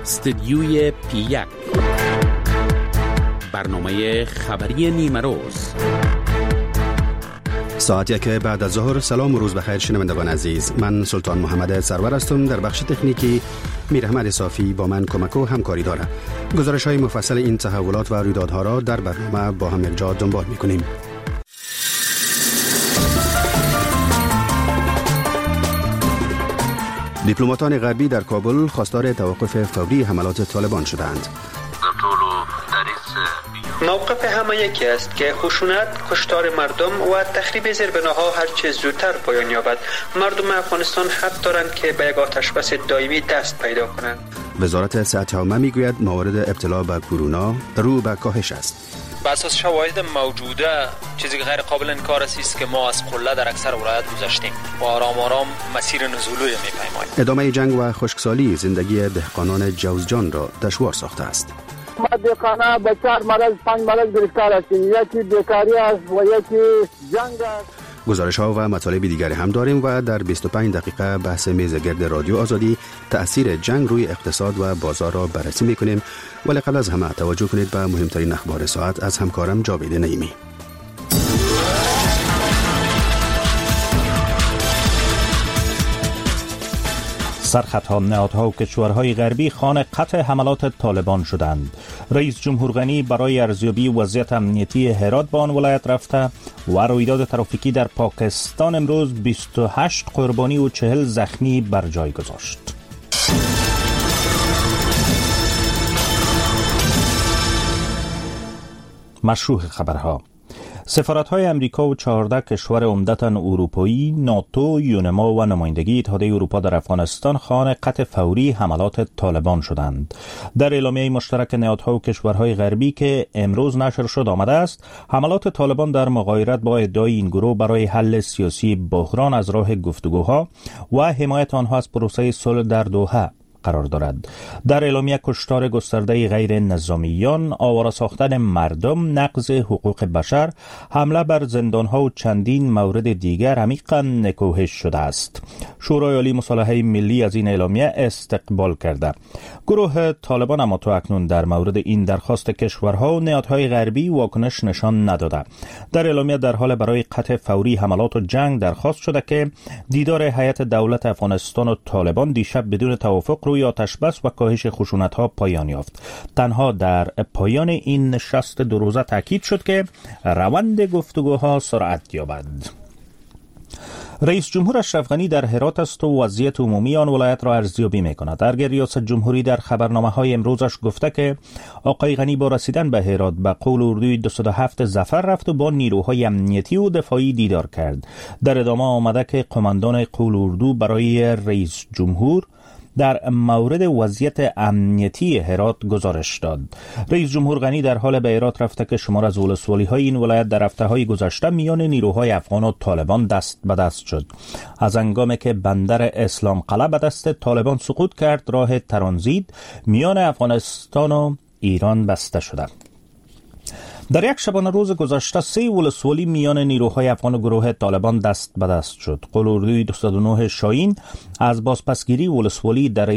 استدیوی پی1 برنامه خبری نیمه روز. ساعت 1 بعد از ظهر. سلام و روز بخیر شنوندگان عزیز. من سلطان محمد سرور هستم. در بخش تکنیکی میر احمد صافی با من کمک و همکاری دارد. گزارش های مفصل این تحولات و رویدادها را در برنامه با هم یکجا دنبال می‌کنیم. دیپلماتان غربی در کابل خواستار توقف فوری حملات طالبان شدند. موقف همه یکی است که خشونت، کشتار مردم و تخریب زیربناها هر چه زودتر پایان یابد. مردم افغانستان حق دارند که به یک آتشبس دائمی دست پیدا کنند. وزارت صحت عامه میگوید موارد ابتلا به کرونا رو به کاهش است. بر اساس شواهد موجوده چیزی که غیر قابل انکار است که ما از قله در اکثر ولایات گذشتیم و آرام آرام مسیر نزولی می‌پیماییم. ادامه جنگ و خشکسالی زندگی دهقانان جوزجان را دشوار ساخته است. ما دهقانا به 4 مرض 5 مرض گرفتار هستیم. یکی بیکاری است و یکی جنگ است. گزارش ها و مطالب دیگری هم داریم و در 25 دقیقه بحث میز گرد رادیو آزادی تأثیر جنگ روی اقتصاد و بازار را بررسی میکنیم. ولی قبل از همه توجه کنید به مهمترین اخبار ساعت از همکارم جاوید نعیمی. سرخط نهادها و کشورهای غربی خانه قطع حملات طالبان شدند. رئیس جمهور غنی برای ارزیابی وضعیت امنیتی هرات به آن ولایت رفته و رویداد ترافیکی در پاکستان امروز 28 قربانی و 40 زخمی بر جای گذاشت. مشروع خبرها: سفارت‌های امریکا و 14 کشور عمدتاً اروپایی، ناتو، یونما و نمایندگی اتحادیه اروپا در افغانستان خواهان قطع فوری حملات طالبان شدند. در اعلامیه مشترک نهادها و کشورهای غربی که امروز نشر شد آمده است حملات طالبان در مغایرت با ادعای این گروه برای حل سیاسی بحران از راه گفتگوها و حمایت آنها از پروسه صلح در دوحه قرار دارد. در اعلامیه کشتار گسترده غیر نظامیان، آواره ساختن مردم، نقض حقوق بشر، حمله بر زندانها و چندین مورد دیگر عمیقاً نکوهش شده است. شورای عالی مصالحه ملی از این اعلامیه استقبال کرده. گروه طالبان اما تا اکنون در مورد این درخواست کشورها و نهادهای غربی واکنش نشان نداده. در اعلامیه در حال برای قطع فوری حملات و جنگ درخواست شده که دیدار هیئت دولت افغانستان و طالبان دیشب بدون توافق روی آتشبس و کاهش خشونت‌ها پایان یافت. تنها در پایان این نشست 2 روزه تاکید شد که روند گفتگوها سرعت یابد. رئیس جمهور اشرف غنی در هرات است و وضعیت عمومی آن ولایت را ارزیابی می‌کند. در ریاست جمهوری در خبرنامه‌های امروزش گفته که آقای غنی با رسیدن به هرات به قول اردوی 207 ظفر رفت و با نیروهای امنیتی و دفاعی دیدار کرد. در ادامه آمده که قماندان قول اردو برای رئیس جمهور در مورد وضعیت امنیتی هرات گزارش داد. رئیس جمهور غنی در حال به هرات رفته که شمار از ولسوالی‌های این ولایت در هفته‌های گذشته میان نیروهای افغان و طالبان دست به دست شد. از هنگامی که بندر اسلام قلعه به دست طالبان سقوط کرد، راه ترانزیت میان افغانستان و ایران بسته شده. در یک شبانه روز گذشته 3 ولسوالی میان نیروهای افغان و گروه طالبان دست به دست شد. قول اردوی 209 شاهین از بازپسگیری ولسوالی در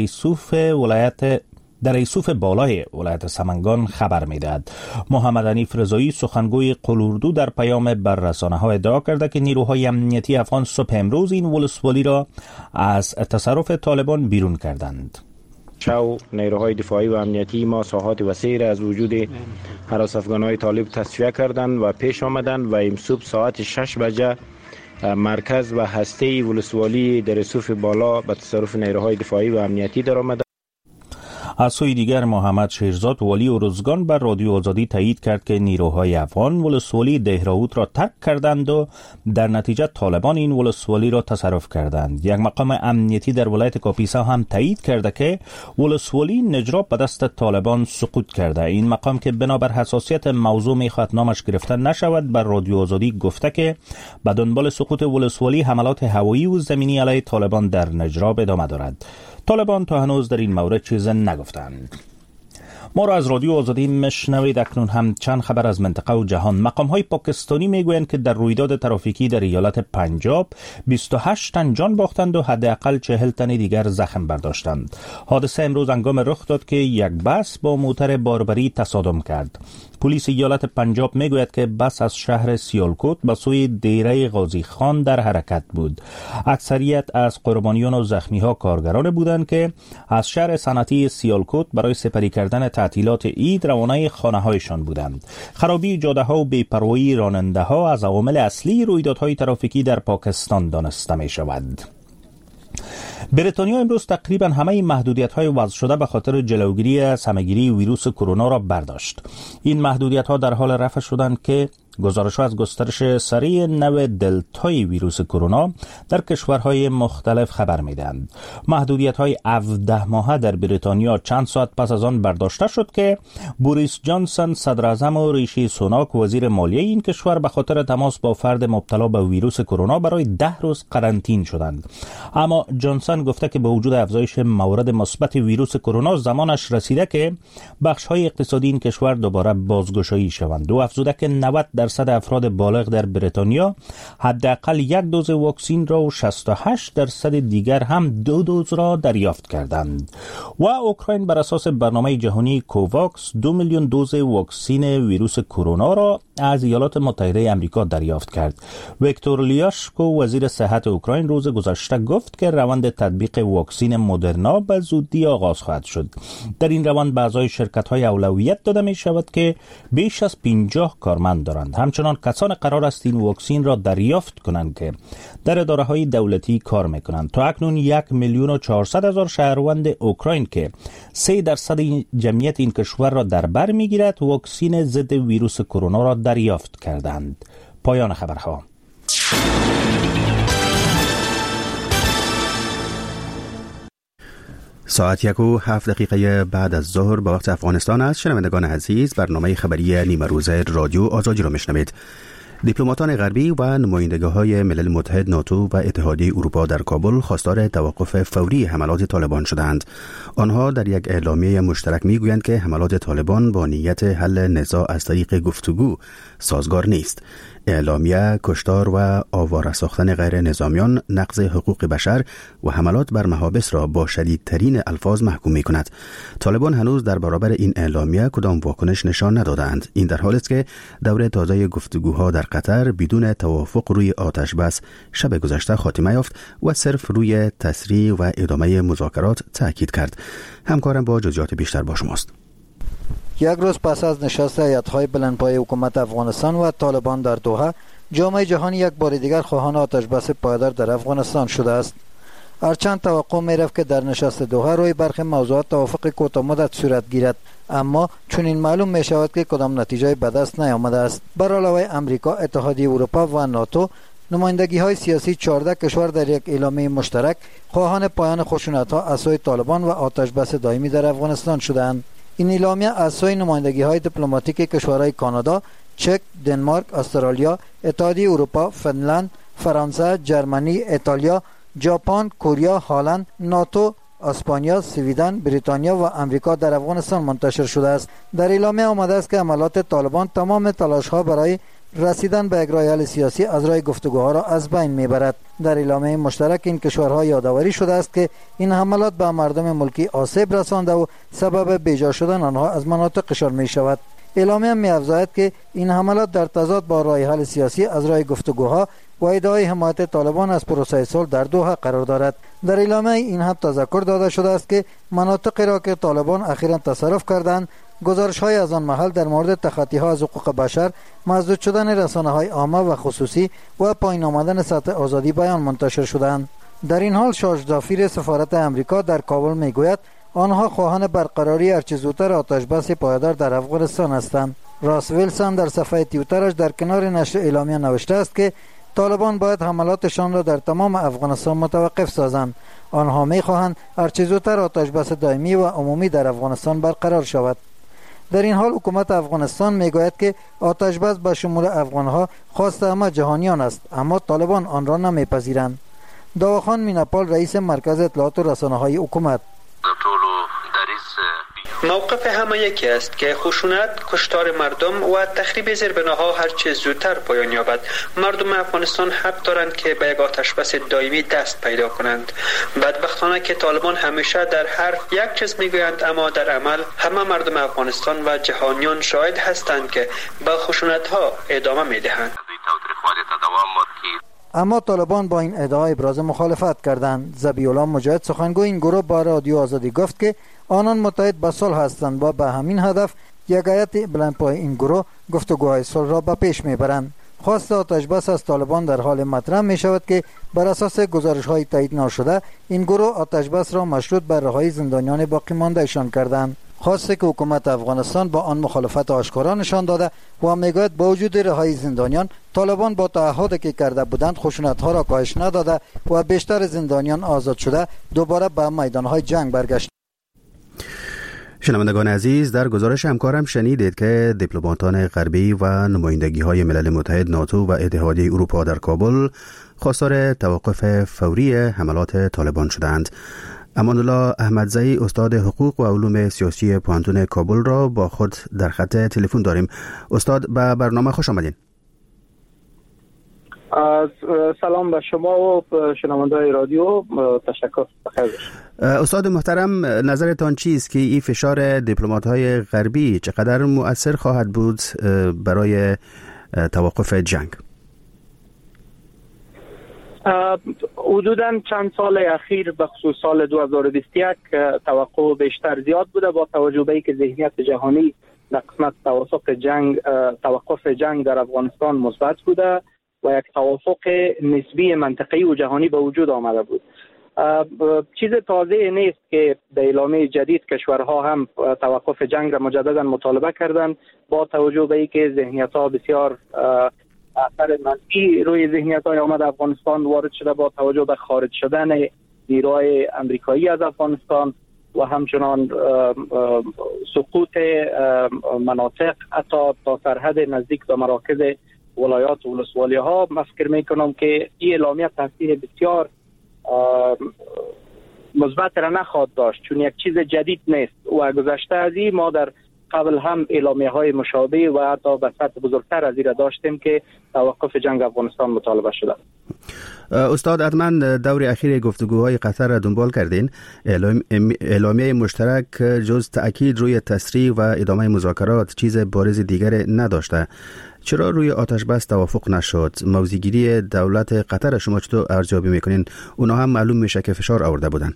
ایسوف بالای ولایت سمنگان خبر می‌دهد. محمد حنیف رضایی سخنگوی قول اردو در پیام بر رسانه‌ها ادعا کرده که نیروهای امنیتی افغان صبح امروز این ولسوالی را از تصرف طالبان بیرون کردند. شو نیروهای دفاعی و امنیتی ما ساحات وسیع را از وجود هراس افغانهای طالب تصفیه کردند و پیش آمدند و امروز ساعت 6 بجه مرکز و هسته ولسوالی در ایسوف بالا به تصرف نیروهای دفاعی و امنیتی در آمده. از سوی دیگر محمد شیرزاد والی ارزگان بر رادیو آزادی تایید کرد که نیروهای افغان ولسوالی دهراوت را ترک کردند و در نتیجه طالبان این ولسوالی را تصرف کردند. یک مقام امنیتی در ولایت کاپیسا هم تایید کرده که ولسوالی نجراب به دست طالبان سقوط کرده. این مقام که بنابر حساسیت موضوع میخواد نامش گرفته نشود بر رادیو آزادی گفته که به دنبال سقوط ولسوالی حملات هوایی و زمینی علیه طالبان در نجراب ادامه دارد. طالبان تا هنوز در این مورد چیز نگفتند. ما را از رادیو آزادی میشنوید. اکنون هم چند خبر از منطقه و جهان. مقام‌های پاکستانی میگویند که در رویداد ترافیکی در ایالت پنجاب 28 تن جان باختند و حداقل 40 تن دیگر زخم برداشتند. حادثه امروز هنگام رخ داد که یک بس با موتر باربری تصادم کرد. پلیس ایالت پنجاب میگوید که بس از شهر سیالکوت به سوی دیره غازی خان در حرکت بود. اکثریت از قربانیان و زخمی‌ها کارگران بودند که از شهر صنعتی سیالکوت برای سپری کردن تعطیلات عید روانه خانه‌هایشان بودند. خرابی جاده‌ها و بی‌پروایی راننده‌ها از عوامل اصلی رویدادهای ترافیکی در پاکستان دانسته می‌شود. بریتانیا امروز تقریبا همه محدودیت‌های وضع شده به خاطر جلوگیری از همه‌گیری ویروس کرونا را برداشت. این محدودیت‌ها در حال رفع شدند که گزارش‌ها از گسترش سریع نوع دلتای ویروس کرونا در کشورهای مختلف خبر می‌دهند. محدودیت‌های 17 ماهه در بریتانیا چند ساعت پس از آن برداشته شد که بوریس جانسون صدر اعظم و ریشی سوناک وزیر مالیه این کشور به خاطر تماس با فرد مبتلا به ویروس کرونا برای 10 روز قرنطین شدند. اما جانسون گفته که با وجود افزایش موارد مثبت ویروس کرونا زمانش رسیده که بخش‌های اقتصادی این کشور دوباره بازگشایی شوند. و افزوده که 90% افراد بالغ در بریتانیا حداقل 1 دوز واکسن را و 68% دیگر هم 2 دوز را دریافت کردند. و اوکراین بر اساس برنامه جهانی کوواکس 2 میلیون دوز واکسن ویروس کرونا را از ایالات متحده آمریکا دریافت کرد. ویکتور لیاشکو وزیر صحت اوکراین روز گذشته گفت که روند تطبیق واکسن مدرنا به زودی آغاز خواهد شد. در این روند به اعضای شرکت‌های اولویت داده می شود که بیش از 50 کارمند دارند. همچنان کسان قرار است این واکسن را دریافت کنند که در اداره‌های دولتی کار می‌کنند. تا اکنون 1,400,000 شهروند اوکراین که 3% جمعیت این کشور را در بر می‌گیرد واکسن ضد ویروس کرونا را دریافت کردند. پایان خبرها. ساعت 1:07 بعد از ظهر به وقت افغانستان است. شنوندگان عزیز، برنامه خبری نیمه روزه رادیو آزادی را میشنوید. دیپلماتان غربی و نمایندگی‌های ملل متحد، ناتو و اتحادیه اروپا در کابل خواستار توقف فوری حملات طالبان شدند. آنها در یک اعلامیه مشترک میگویند که حملات طالبان با نیت حل نزاع از طریق گفتگو سازگار نیست. اعلامیه کشتار و آواره ساختن غیر نظامیان، نقض حقوق بشر و حملات بر محابس را با شدیدترین الفاظ محکوم می کند. طالبان هنوز در برابر این اعلامیه کدام واکنش نشان ندادند. این در حالی است که دور تازه گفتگوها در قطر بدون توافق روی آتش بس شب گذشته خاتمه یافت و صرف روی تسریع و ادامه مذاکرات تاکید کرد. همکارم با جزئیات بیشتر با شماست. یک روز پس از نشست هیئت‌های بلندپایه حکومت افغانستان و طالبان در دوحه، جامعه جهانی یک بار دیگر خواهان آتش‌بس پایدار در افغانستان شده است. هرچند توقع می‌رفت که در نشست دوحه روی برخی موضوعات توافق کوتاه‌مدت صورت گیرد، اما چون این معلوم می‌شود که کدام نتیجه به دست نیامده است. بر علاوه امریکا، اتحادیه اروپا و ناتو، نمایندگی‌های سیاسی 14 کشور در یک اعلامیه مشترک خواهان پایان خشونت‌ها از سوی طالبان و آتش‌بس دائمی در افغانستان شدند. این اعلامیه از سوی نمایندگی‌های دیپلماتیک کشورهای کانادا، چک، دنمارک، استرالیا، اتحادیه اروپا، فنلند، فرانسه، جرمنی، ایتالیا، ژاپن، کره، هلند، ناتو، اسپانیا، سویدن، بریتانیا و امریکا در افغانستان منتشر شده است. در اعلامیه آمده است که حملات طالبان تمام تلاش‌ها برای رسیدن به یک راه حل سیاسی از راه گفتگوها را از بین میبرد. در اعلامیه مشترک این کشورها یادآوری شده است که این حملات به مردم ملکی آسیب رسانده و سبب بیجا شدن آنها از مناطقشان می شود. اعلامیه می افزاید که این حملات در تضاد با راه حل سیاسی از راه گفتگوها و ادعای حمایت طالبان از پروسه صلح در دوحه قرار دارد. در اعلامیه این هم تذکر داده شده است که مناطقی را که طالبان اخیراً تصرف کردند، گزارش‌های از آن محل در مورد تخطی‌ها از حقوق بشر، مسدود شدن رسانه‌های عامه و خصوصی و پایین آمدن سطح آزادی بیان منتشر شدند. در این حال شارژ دافیر سفارت امریکا در کابل میگوید آنها خواهان برقراری هرچه زودتر آتش‌بس پایدار در افغانستان هستند. راس ویلسون در صفحه توییترش در کنار نشر اعلامیه نوشته است که طالبان باید حملاتشان را در تمام افغانستان متوقف سازند. آنها می‌خواهند هرچه زودتر آتش‌بس دائمی و عمومی در افغانستان برقرار شود. در این حال حکومت افغانستان میگوید که آتش‌بس به شمول افغانها خواست همه جهانیان است، اما طالبان آن را نمیپذیرند. داوخان میناپال رئیس مرکز اطلاعات و رسانه‌های حکومت: موقف همه یکی است که خشونت، کشتار مردم و تخریب زیربناها هرچه زودتر پایان یابد. مردم افغانستان حق دارند که به یک آتشبس دائمی دست پیدا کنند. بدبختانه که طالبان همیشه در حرف یک چیز میگویند، اما در عمل همه مردم افغانستان و جهانیان شاهد هستند که به خشونت ها ادامه میدهند. اما طالبان با این ادعا ابراز مخالفت کردند. ذبیح الله مجاهد سخنگوی این گروه با رادیو آزادی گفت که آنان متحد به صلح هستند و به همین هدف یک هیئت بلندپای این گروه گفتگوهای صلح را به پیش میبرند. خواست آتشبس از طالبان در حال مطرح می شود که بر اساس گزارش های تایید نشده این گروه آتشبس را مشروط بر رهایی زندانیان باقی مانده ایشان کردند. خواسته که حکومت افغانستان با آن مخالفت آشکارا نشان داده و میگوید با وجود رهایی زندانیان طالبان با تعهدی که کرده بودند خشونت‌ها را کاهش نداده و بیشتر زندانیان آزاد شده دوباره به میدان‌های جنگ برگشت. شنوندگان عزیز، در گزارش همکارم شنیدید که دیپلماتان غربی و نمایندگی‌های ملل متحد، ناتو و اتحادیه اروپا در کابل خواستار توقف فوری حملات طالبان شدند. امان‌الله احمدزئی، استاد حقوق و علوم سیاسی پوهنتون کابل را با خود در خط تلفن داریم. استاد، به برنامه خوش آمدین. سلام به شما و شنونده‌های رادیو. تشکر. بخیر. استاد محترم، نظرتان چیست که این فشار دیپلمات‌های غربی چقدر مؤثر خواهد بود برای توقف جنگ؟ حدوداً چند سال اخیر به خصوص سال 2021 توقع بیشتر زیاد بوده با توجه به اینکه ذهنیت جهانی در قسمت توقف جنگ در افغانستان مثبت بوده و یک توافق نسبی منطقه‌ای و جهانی به وجود آمده بود. چیز تازه نیست که در اعلامیه جدید کشورها هم توقف جنگ را مجددا مطالبه کردند با توجه به اینکه ذهنیت‌ها بسیار اثر منفی روی ذهنیت‌های آمد افغانستان وارد شده با توجه به خارج شدن نیروهای امریکایی از افغانستان و همچنان سقوط مناطق حتی تا سرحد نزدیک به مراکز ولایات و ولسوالی‌ها. من فکر می‌کنم که این اعلامیه تاثیر بسیار مثبت را نخواهد داشت، چون یک چیز جدید نیست و گذشته از این ما در قبل هم اعلامیه‌های مشابه و حتی به سطح بزرگتر از این را داشتیم که توقف جنگ افغانستان مطالبه شده. استاد، حتما دور اخیر گفتگوهای قطر را دنبال کردین. اعلامیه مشترک جز تأکید روی تسریع و ادامه مذاکرات چیز بارز دیگر نداشته. چرا روی آتشبس توافق نشد؟ موضع‌گیری دولت قطر شما چطور ارزیابی میکنین؟ اونا هم معلوم میشه که فشار آورده بودن.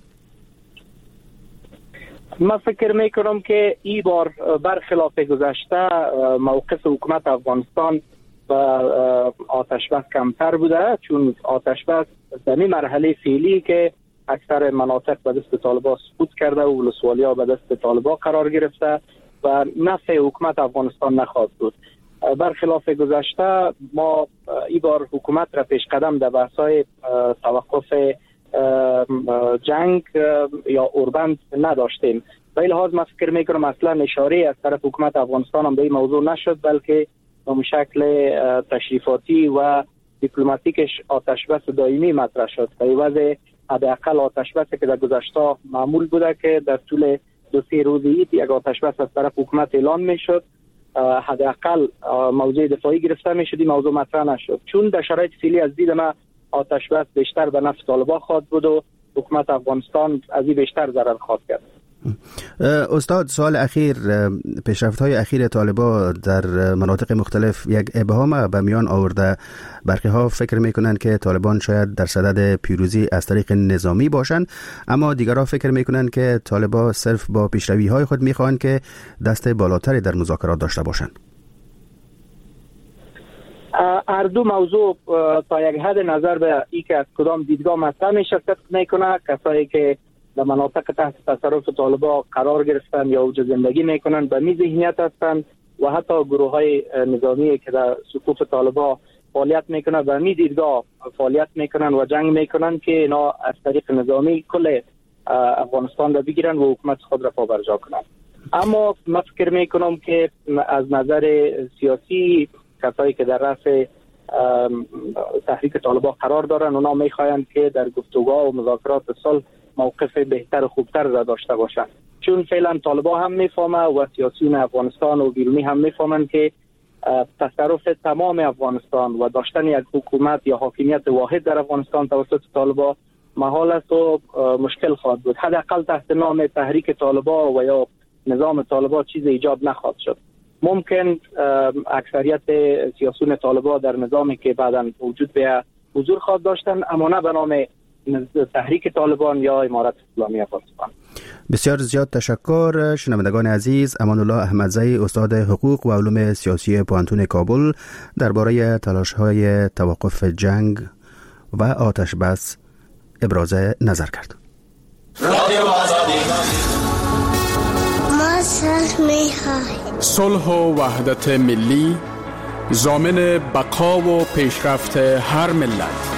من فکر میکنم که این بار برخلاف گذشته موقف حکومت افغانستان و آتشبس کمتر بوده، چون آتشبس در این مرحله فعلی که اکثر مناطق به دست طالبان سقوط کرده و ولسوالی‌ها به دست طالبان قرار گرفته و نفع حکومت افغانستان نخواهد بود. برخلاف گذشته ما این بار حکومت را پیش قدم در بحث‌های توقف جنگ یا اوربند نداشتیم. به این لحاظ من فکر میکنم اصلا اشاره از طرف حکومت افغانستان هم به این موضوع نشد، بلکه به شکل تشریفاتی و دیپلماتیکش آتشبس دائمی مطرح شد. به عوض حداقل آتشبسی که در گذشته معمول بوده که در طول 2-3 روزی یک آتشبس از طرف حکومت اعلان میشد، حداقل موضوع دفاعی گرفته میشد، این موضوع مطرح نشد. چون در شرایط فعلی از دید من آتشبس بیشتر به نفع طالبان خواهد بود و حکومت افغانستان از این بیشتر ضرر خواهد کرد. استاد، سال اخیر پیشرفت‌های اخیر طالبان در مناطق مختلف یک ابهام به میان آورده. برخی ها فکر میکنند که طالبان شاید در صدد پیروزی از طریق نظامی باشند، اما دیگرها فکر میکنند که طالبان صرف با پیشروی‌های خود میخواهند که دست بالاتری در مذاکرات داشته باشند. هر دو موضوع تا یک حد نظر به این که از کدام دیدگاه مطرح میشه فکر میکنه. کسایی که در مناطق تحت تصرف طالبان قرار گرفتن یا اوج زندگی میکنن به می ذهنیت هستند و حتی گروه های نظامی که در صفوف طالبان فعالیت میکنن به می دیدگاه فعالیت میکنن و جنگ میکنن که اینا از طریق نظامی کل افغانستان را بگیرن و حکومت خود را پابرجا کنن. اما من فکر میکنم که از نظر سیاسی کسایی که در رأس تحریک طالبان قرار دارن اونا میخواین که در گفتگوها و مذاکرات صلح موقف بهتر و خوبتر را داشته باشند، چون فعلا طالبان هم میفهمه و سیاسیون افغانستان و بیرونی هم میفهمن که تصرف تمام افغانستان و داشتن یک حکومت یا حاکمیت واحد در افغانستان توسط طالبان محال است و مشکل خواهد بود. حداقل تحت نام تحریک طالبان و یا نظام طالبان چیز ایجاد نخواهد شد. ممکن اکثریت سیاسیون طالبان در نظامی که بعداً وجود به حضور خواهد داشتن، اما نه به نام تحریک طالبان یا امارت اسلامی افغانستان. بسیار زیاد تشکر. شنوندگان عزیز، امان الله احمدزی، استاد حقوق و علوم سیاسی پوهنتون کابل، درباره تلاش‌های توقف جنگ و آتش بس ابراز نظر کرد. صلح و وحدت ملی ضامن بقا و پیشرفت هر ملت.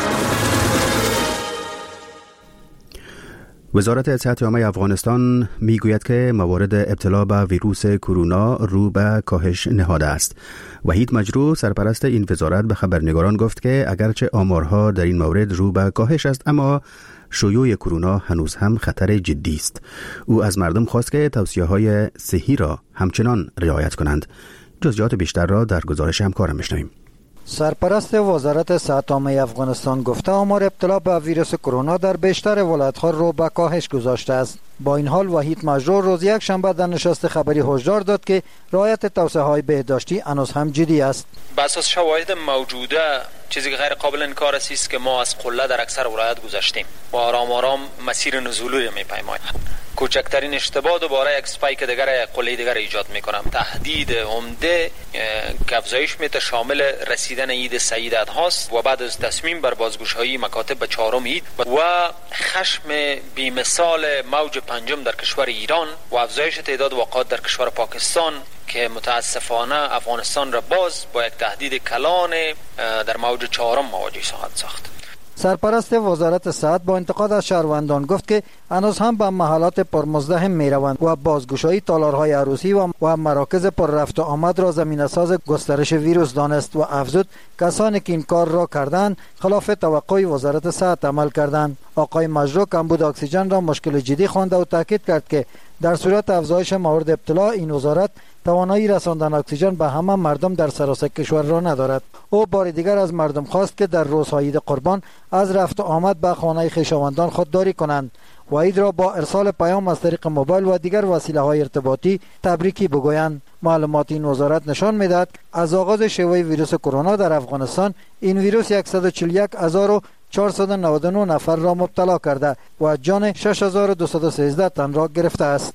وزارت صحت عامه افغانستان میگوید که موارد ابتلا به ویروس کرونا رو به کاهش نهاده است. وحید مجروح، سرپرست این وزارت، به خبرنگاران گفت که اگرچه آمارها در این مورد رو به کاهش است، اما شیوع کرونا هنوز هم خطر جدی است. او از مردم خواست که توصیه‌های صحی را همچنان رعایت کنند. جزئیات بیشتر را در گزارش همکارم میشنویم. سرپرست وزارت صحت عامه افغانستان گفته آمار ابتلا به ویروس کرونا در بیشتر ولایت‌ها رو به کاهش گذاشته است. با این حال وحید مجروح روز یک شنبه در نشست خبری هشدار داد که رعایت توصیه‌های بهداشتی هنوز هم جدی است. بر اساس شواهد موجوده چیزی که غیر قابل انکار است که ما از قله در اکثر ولایت گذشتیم و آرام آرام مسیر نزولی را می‌پیماییم. کوچکترین اشتباه دوباره یک اسپایک دیگر قله دیگر ایجاد میکنم. تهدید عمده که افزایش میته شامل رسیدن عید سعیدت هاست و بعد از تصمیم بر بازگشایی مکاتب به 4م عید و خشم بی‌مثال موج پنجم در کشور ایران و افزایش تعداد واقعات در کشور پاکستان که متاسفانه افغانستان را باز با یک تهدید کلان در موج 4م مواجه خواهد ساخت. سرپرست وزارت صحت با انتقاد از شهروندان گفت که هنوز هم به محلات پرمزدحم میروند و بازگشایی تالارهای عروسی و مراکز پر رفت و آمد را زمینه‌ساز گسترش ویروس دانست و افزود کسانی که این کار را کردند خلاف توقع وزارت صحت عمل کردند. آقای مجروح کمبود اکسیژن را مشکل جدی خوانده و تاکید کرد که در صورت افزایش موارد ابتلا این وزارت توانایی رساندن اکسیژن به همه مردم در سراسر کشور را ندارد. او بار دیگر از مردم خواست که در روزهای عید قربان از رفت و آمد به خانه خویشاوندان خودداری کنند و عید را با ارسال پیام از طریق موبایل و دیگر وسیله‌های ارتباطی تبریکی بگویند. معلومات این وزارت نشان می‌دهد از آغاز شیوع ویروس کرونا در افغانستان این ویروس 141,499 نفر را مبتلا کرده و جان 6,213 تن را گرفته است.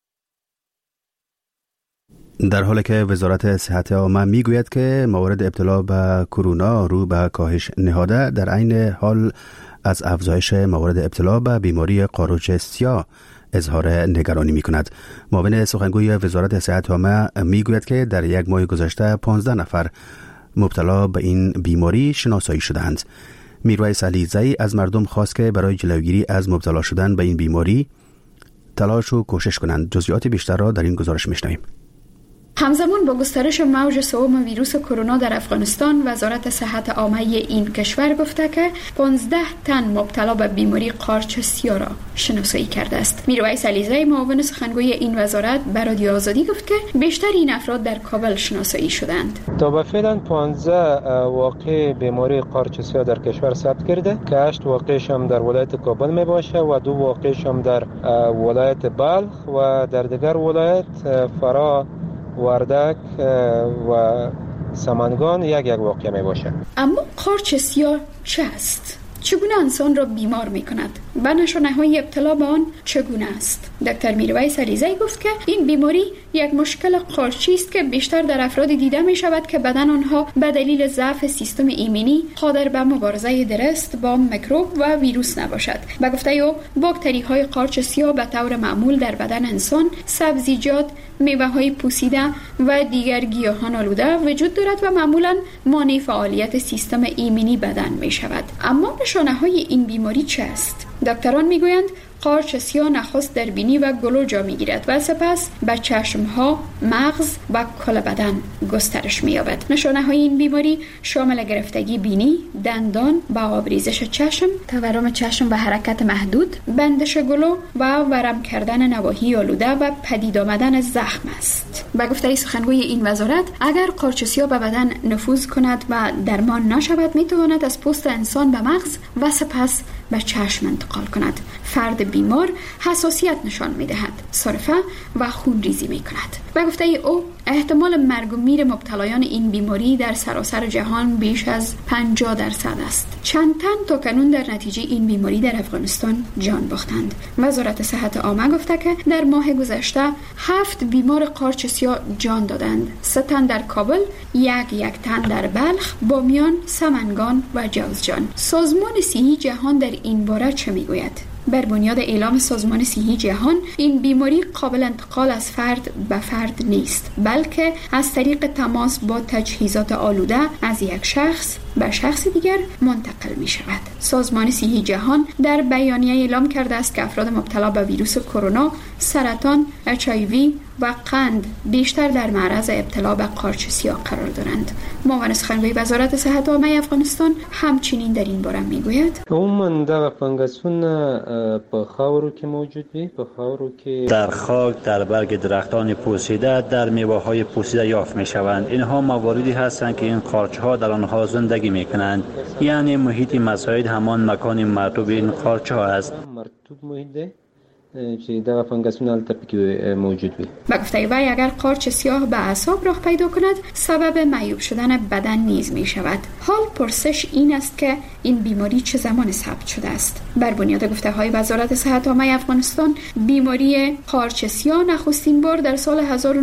در حالی که وزارت صحت عامه میگوید که موارد ابتلا به کرونا رو به کاهش نهاده، در عین حال از افزایش موارد ابتلا به بیماری قاروچ سیاه اظهار نگرانی میکند. معاون سخنگوی وزارت صحت عامه میگوید که در یک ماه گذشته 15 نفر مبتلا به این بیماری شناسایی شدند. میرویس علیزی از مردم خواست که برای جلوگیری از مبتلا شدن به این بیماری تلاش و کوشش کنند. جزئیات بیشتر را در این گزارش میشنویم. همزمان با گسترش موج سوم ویروس کرونا در افغانستان، وزارت صحت عامه این کشور گفته که 15 تن مبتلا به بیماری قارچ سیاه را شناسایی کرده است. میرویس علیزی معاون سخنگوی این وزارت به رادیو آزادی گفت که بیشتر این افراد در کابل شناسایی شدند. تا به فعلا 15 واقع بیماری قارچ سیاه در کشور ثبت کرده که 8 واقعش هم در ولایت کابل می باشه و 2 واقعش هم در ولایت بلخ و در دیگر ولایت فرا، وردک و سمنگان یک واقعه می باشه. اما قارچ سیاه چه است؟ چگونه انسان را بیمار می کند؟ و نشانه‌های ابتلا به آن چگونه است؟ دکتر میرویس علیزی گفت که این بیماری یک مشکل قارچی است که بیشتر در افراد دیده می شود که بدن آنها به دلیل ضعف سیستم ایمنی قادر به مبارزه درست با میکروب و ویروس نباشد. به گفته او باکتری‌های قارچ سیاه به طور معمول در بدن انسان، سبزیجات، میوه‌های پوسیده و دیگر گیاهان آلوده وجود دارد و معمولاً مانع فعالیت سیستم ایمنی بدن می شود. اما نشانه‌های این بیماری چه است؟ دکتران میگویند قارچ سیاه نخست در بینی و گلو جا میگیرد و سپس به چشمها، مغز و کل بدن گسترش مییابد. نشانه های این بیماری شامل گرفتگی بینی، دندان و آبریزش چشم، تورم چشم و حرکت محدود، بندش گلو و ورم کردن نواحی آلوده و پدید آمدن زخم است. به گفته سخنگوی این وزارت، اگر قارچ سیاه به بدن نفوذ کند و درمان نشود، میتواند از پوست انسان به مغز و سپس به چشم انتقال کند. فرد بیمار حساسیت نشان می‌دهد، سرفه و خونریزی می‌کند. به گفته او، احتمال مرگ و میر مبتلایان این بیماری در سراسر جهان بیش از 50% است. چند تن تا کنون در نتیجه این بیماری در افغانستان جان باختند. وزارت صحت عامه گفته که در ماه گذشته 7 بیمار قارچ سیاه جان دادند. 3 تن در کابل، یک تن در بلخ، بامیان، سمنگان و جوزجان. سازمان صحی جهان در این باره چه میگوید؟ بر بنیاد اعلام سازمان صحی جهان، این بیماری قابل انتقال از فرد به فرد نیست، بلکه از طریق تماس با تجهیزات آلوده از یک شخص به شخص دیگر منتقل می شود. سازمان صحی جهان در بیانیه اعلام کرده است که افراد مبتلا به ویروس کرونا، سرطان، HIV و قند بیشتر در معرض ابتلا به قارچ سیاه قرار دارند. معاون سخنگوی وزارت صحت عامه افغانستان همچنین در این باره میگوید: عموما دغه فنگسونه په خاورو کې موجود وي، په خاورو کې در خاک، در برگ درختان پوسیده، در میوه‌های پوسیده یافت می‌شوند. اینها مواردی هستند که این قارچ‌ها در آنها زندگی می‌کنند. یعنی محیط مساعد همان مکان مرطوب این قارچ‌ها است. مرطوب محیط چې دغه فنگسونه البته پکې موجود وي. به گفته وی، اگر قارچ سیاه به اعصاب راه پیدا کند، سبب معیوب شدن بدن نیز می شود. حال پرسش این است که این بیماری چه زمان ثبت شده است. بر بنیاد گفته های وزارت صحت عامه افغانستان، بیماری قارچ سیاه نخستین بار در سال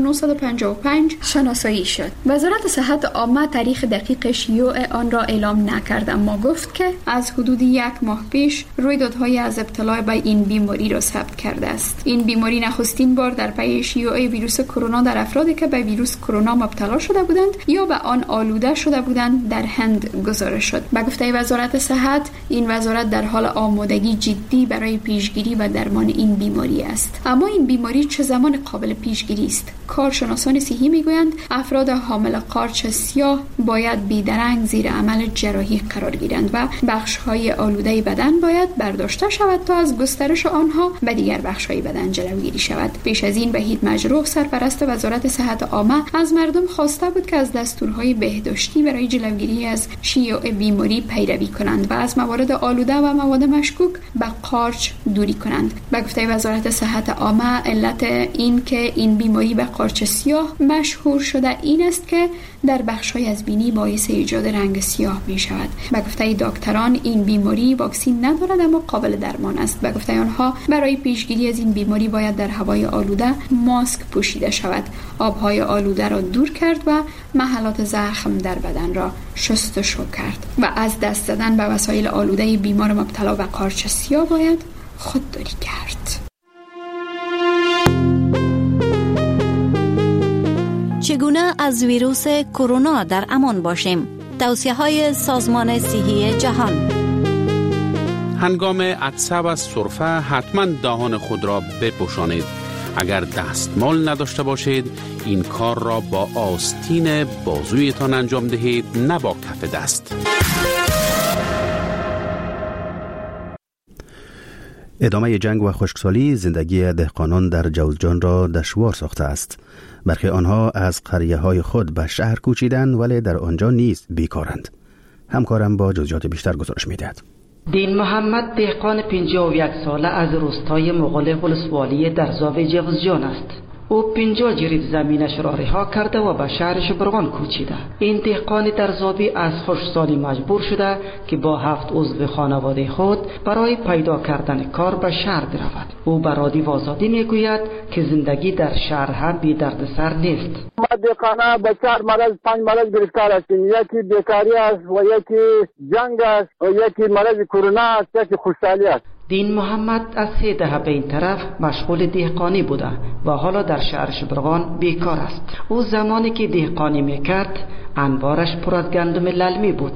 1955 شناسایی شد. وزارت صحت عامه تاریخ دقیق شیوع آن را اعلام نکرد، اما گفت که از حدود 1 ماه پیش رویدادهای از ابتلا به این بیماری را ثبت کرده است. این بیماری نخستین بار در پی شیوع ویروس کرونا در افرادی که به ویروس کرونا مبتلا شده بودند یا به آن آلوده شده بودند در هند گزارش شد. به گفته وزارت صحت، این وزارت در حال آمادگی جدی برای پیشگیری و درمان این بیماری است. اما این بیماری چه زمان قابل پیشگیری است؟ کارشناسان صحی میگویند افراد حامل قارچ سیاه باید بیدرنگ زیر عمل جراحی قرار گیرند و بخش‌های آلوده بدن باید برداشته شود تا از گسترش آنها به دیگر بخش‌های بدن جلوگیری شود. پیش از این وحید مجروح، سرپرست وزارت صحت عامه، از مردم خواسته بود که از دستورهای بهداشتی برای جلوگیری از شیوع بیماری پیروی کنند و از موارد آلوده و مواد مشکوک به قارچ دوری کنند. به گفته وزارت صحت عامه، علت این که این بیماری به قارچ سیاه مشهور شده این است که در بخش‌های از بینی باعث ایجاد رنگ سیاه می شود. به گفته دکتران، این بیماری واکسین ندارد اما قابل درمان است. به گفته آنها، برای پیشگیری از این بیماری باید در هوای آلوده ماسک پوشیده شود، آبهای آلوده را دور کرد و محلات زخم در بدن را شستشو کرد و از دست زدن به وسایل آلوده بیمار مبتلا به قارچ سیاه باید خودداری کرد. چگونه از ویروس کرونا در امان باشیم؟ توصیه‌های سازمان صحی جهان. هنگام عطسه و سرفه حتما دهان خود را بپوشانید. اگر دستمال نداشته باشید، این کار را با آستین بازویتان انجام دهید، نه با کف دست. ادامه جنگ و خشکسالی زندگی دهقانان در جوزجان را دشوار ساخته است. برخی آنها از قریه‌های خود به شهر کوچیدند ولی در آنجا نیز بیکارند. همکارم با جزئیات بیشتر گزارش می‌دهد. دین محمد دهقان 51 ساله از روستای مغول ولسوالی در زاویه جوزجان است. او 50 جرید زمینش را رها کرده و به شهر شبرغان کوچیده. این دهقان در زاویه از خشکسالی مجبور شده که با 7 عضو خانواده خود برای پیدا کردن کار به شهر برود. او به رادیو آزادی میگوید که زندگی در شهر هم بی دردسر نیست. ما دهقانا به 4 مرض 5 مرض گرفتار هستیم. یکی بیکاری است و یکی جنگ است و یکی مرض کرونا است، یکی خشکسالی است. دین محمد از 3 دهه به این طرف مشغول دهقانی بوده و حالا در شهر شبرغان بیکار است. او زمانی که دهقانی میکرد انبارش پر از گندم للمی بود،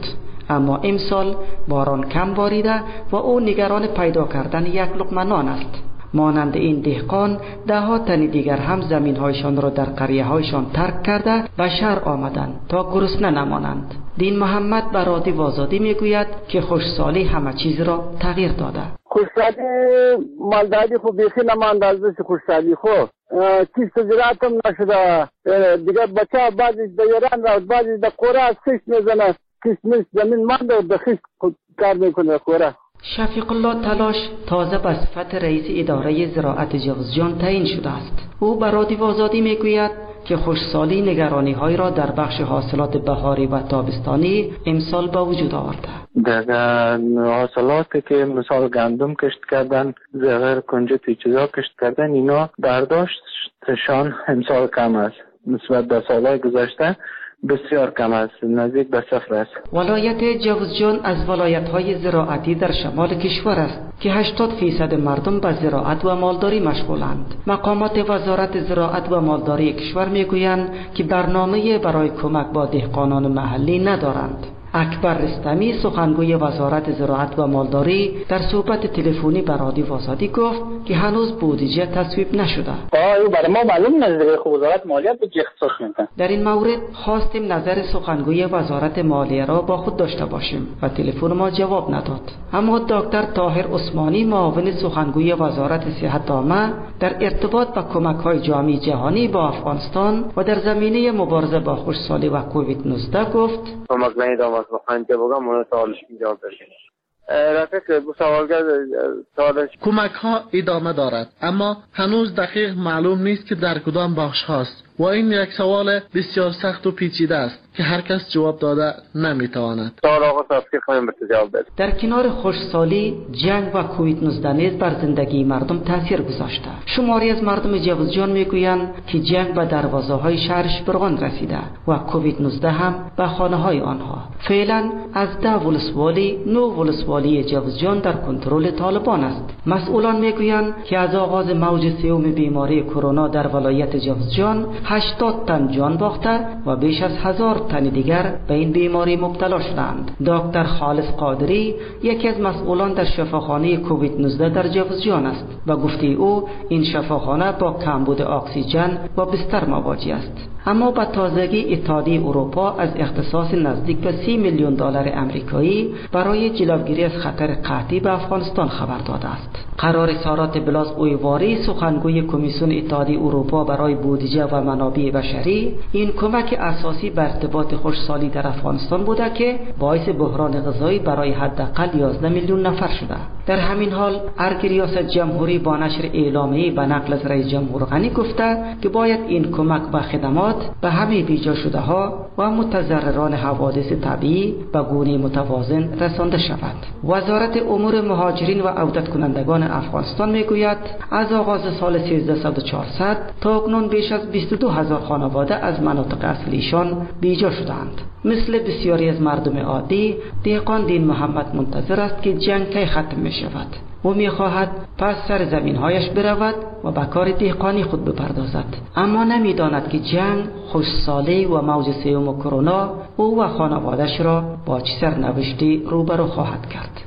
اما امسال باران کم باریده و او نگران پیدا کردن یک لقمه نان است. مانند این دهقان ده ها تن دیگر هم زمین‌هایشان را در قریه‌هایشان ترک کرده به شهر آمدند تا گرسنه نمانند. دین محمد به رادیو آزادی میگوید که خشکسالی همه چیز را تغییر داده. خشکسالی مالداری خو بیخی نمانده از خشکسالی خو کیست زراعت هم نشده دیگه بچه بعضی در ایران را بعضی در قوره خشک میزنه کشمش زمین مانده و در خشک کار میکنه قوره. شفیق الله تلاش تازه به صفت رئیس اداره زراعت جوزجان تعیین شده است. او به رادیو آزادی میگوید که خشکسالی نگرانی‌های را در بخش حاصلات بهاری و تابستانی امسال به وجود آورده. در حاصلاتی که مثال گندم کشت کردن، زغر، کنجد چیزا کشت کردن، اینا برداشتشان امسال کم است نسبت به سالهای گذشته، بسیار کم است، نزدیک به صفر است. ولایت جوزجان از ولایت‌های زراعتی در شمال کشور است که 80% مردم به زراعت و مالداری مشغولند. مقامات وزارت زراعت و مالداری کشور میگویند که برنامه برای کمک با دهقانان محلی ندارند. اکبر رستمی سخنگوی وزارت زراعت و مالداری در صحبت تلفنی با رادیو آزادی گفت که هنوز بودجه تصویب نشده. برای ما معلوم نیست که وزارت مالیات به چه اختصاص میده. در این مورد خواستیم نظر سخنگوی وزارت مالیه را با خود داشته باشیم و تلفن ما جواب نداد. اما دکتر طاهر عثمانی معاون سخنگوی وزارت صحت عامه در ارتباط با کمک‌های جامعه جهانی با افغانستان و در زمینه مبارزه با خشکسالی و کووید 19 گفت کمک ها ادامه دارد اما هنوز دقیق معلوم نیست که در کدام بخش هاست و این یک سوال بسیار سخت و پیچیده است که هر کس جواب داده نمیتواند. در کنار خشکسالی، جنگ و کووید 19 نیز بر زندگی مردم تاثیر گذاشته. شماری از مردم جوزجان میگویند که جنگ به دروازه های شهرش برغان رسیده و کووید 19 هم به خانه های آنها. فعلا از 10 ولسوالی 9 ولسوالی جوزجان در کنترل طالبان است. مسئولان میگویند که از آغاز موج سوم بیماری کرونا در ولایت جوزجان 80 تن جان باخته و بیش از 1000 تن دیگر به این بیماری مبتلا شدند. دکتر خالص قادری یکی از مسئولان در شفاخانه کووید 19 در جوزجان است و گفته او این شفاخانه با کمبود اکسیژن و بستر مواجه است. اما به تازگی اتحادیه اروپا از اختصاص نزدیک به 30 میلیون دلار آمریکایی برای جلوگیری از خطر قحطی به افغانستان خبر داده است. قرار سارات بلاس اویواری سخنگوی کمیسیون اتحادیه اروپا برای بودجه و منابع بشری این کمک اساسی به ارتباط خشکسالی در افغانستان بوده که باعث بحران غذایی برای حداقل 11 میلیون نفر شده. در همین حال ارگ ریاست جمهوری با نشر اعلامیه‌ای به نقل از رئیس جمهور غنی گفته که باید این کمک به خدمات به همه بیجا شده ها و متضرران حوادث طبیعی به گونه متوازن رسانده شود. وزارت امور مهاجرین و عودت کنندگان افغانستان میگوید از آغاز سال 1300 تا اکنون بیش از 22,000 خانواده از مناطق اصلیشان بیجا شدند. مثل بسیاری از مردم عادی، دهقان دین محمد منتظر است که جنگ کی ختم می شود. او می خواهد پس سر زمینهایش برود و به کار دهقانی خود بپردازد. اما نمی داند که جنگ، خشکسالی و موج سوم کرونا او و خانوادش را با چه سرنوشتی روبرو خواهد کرد.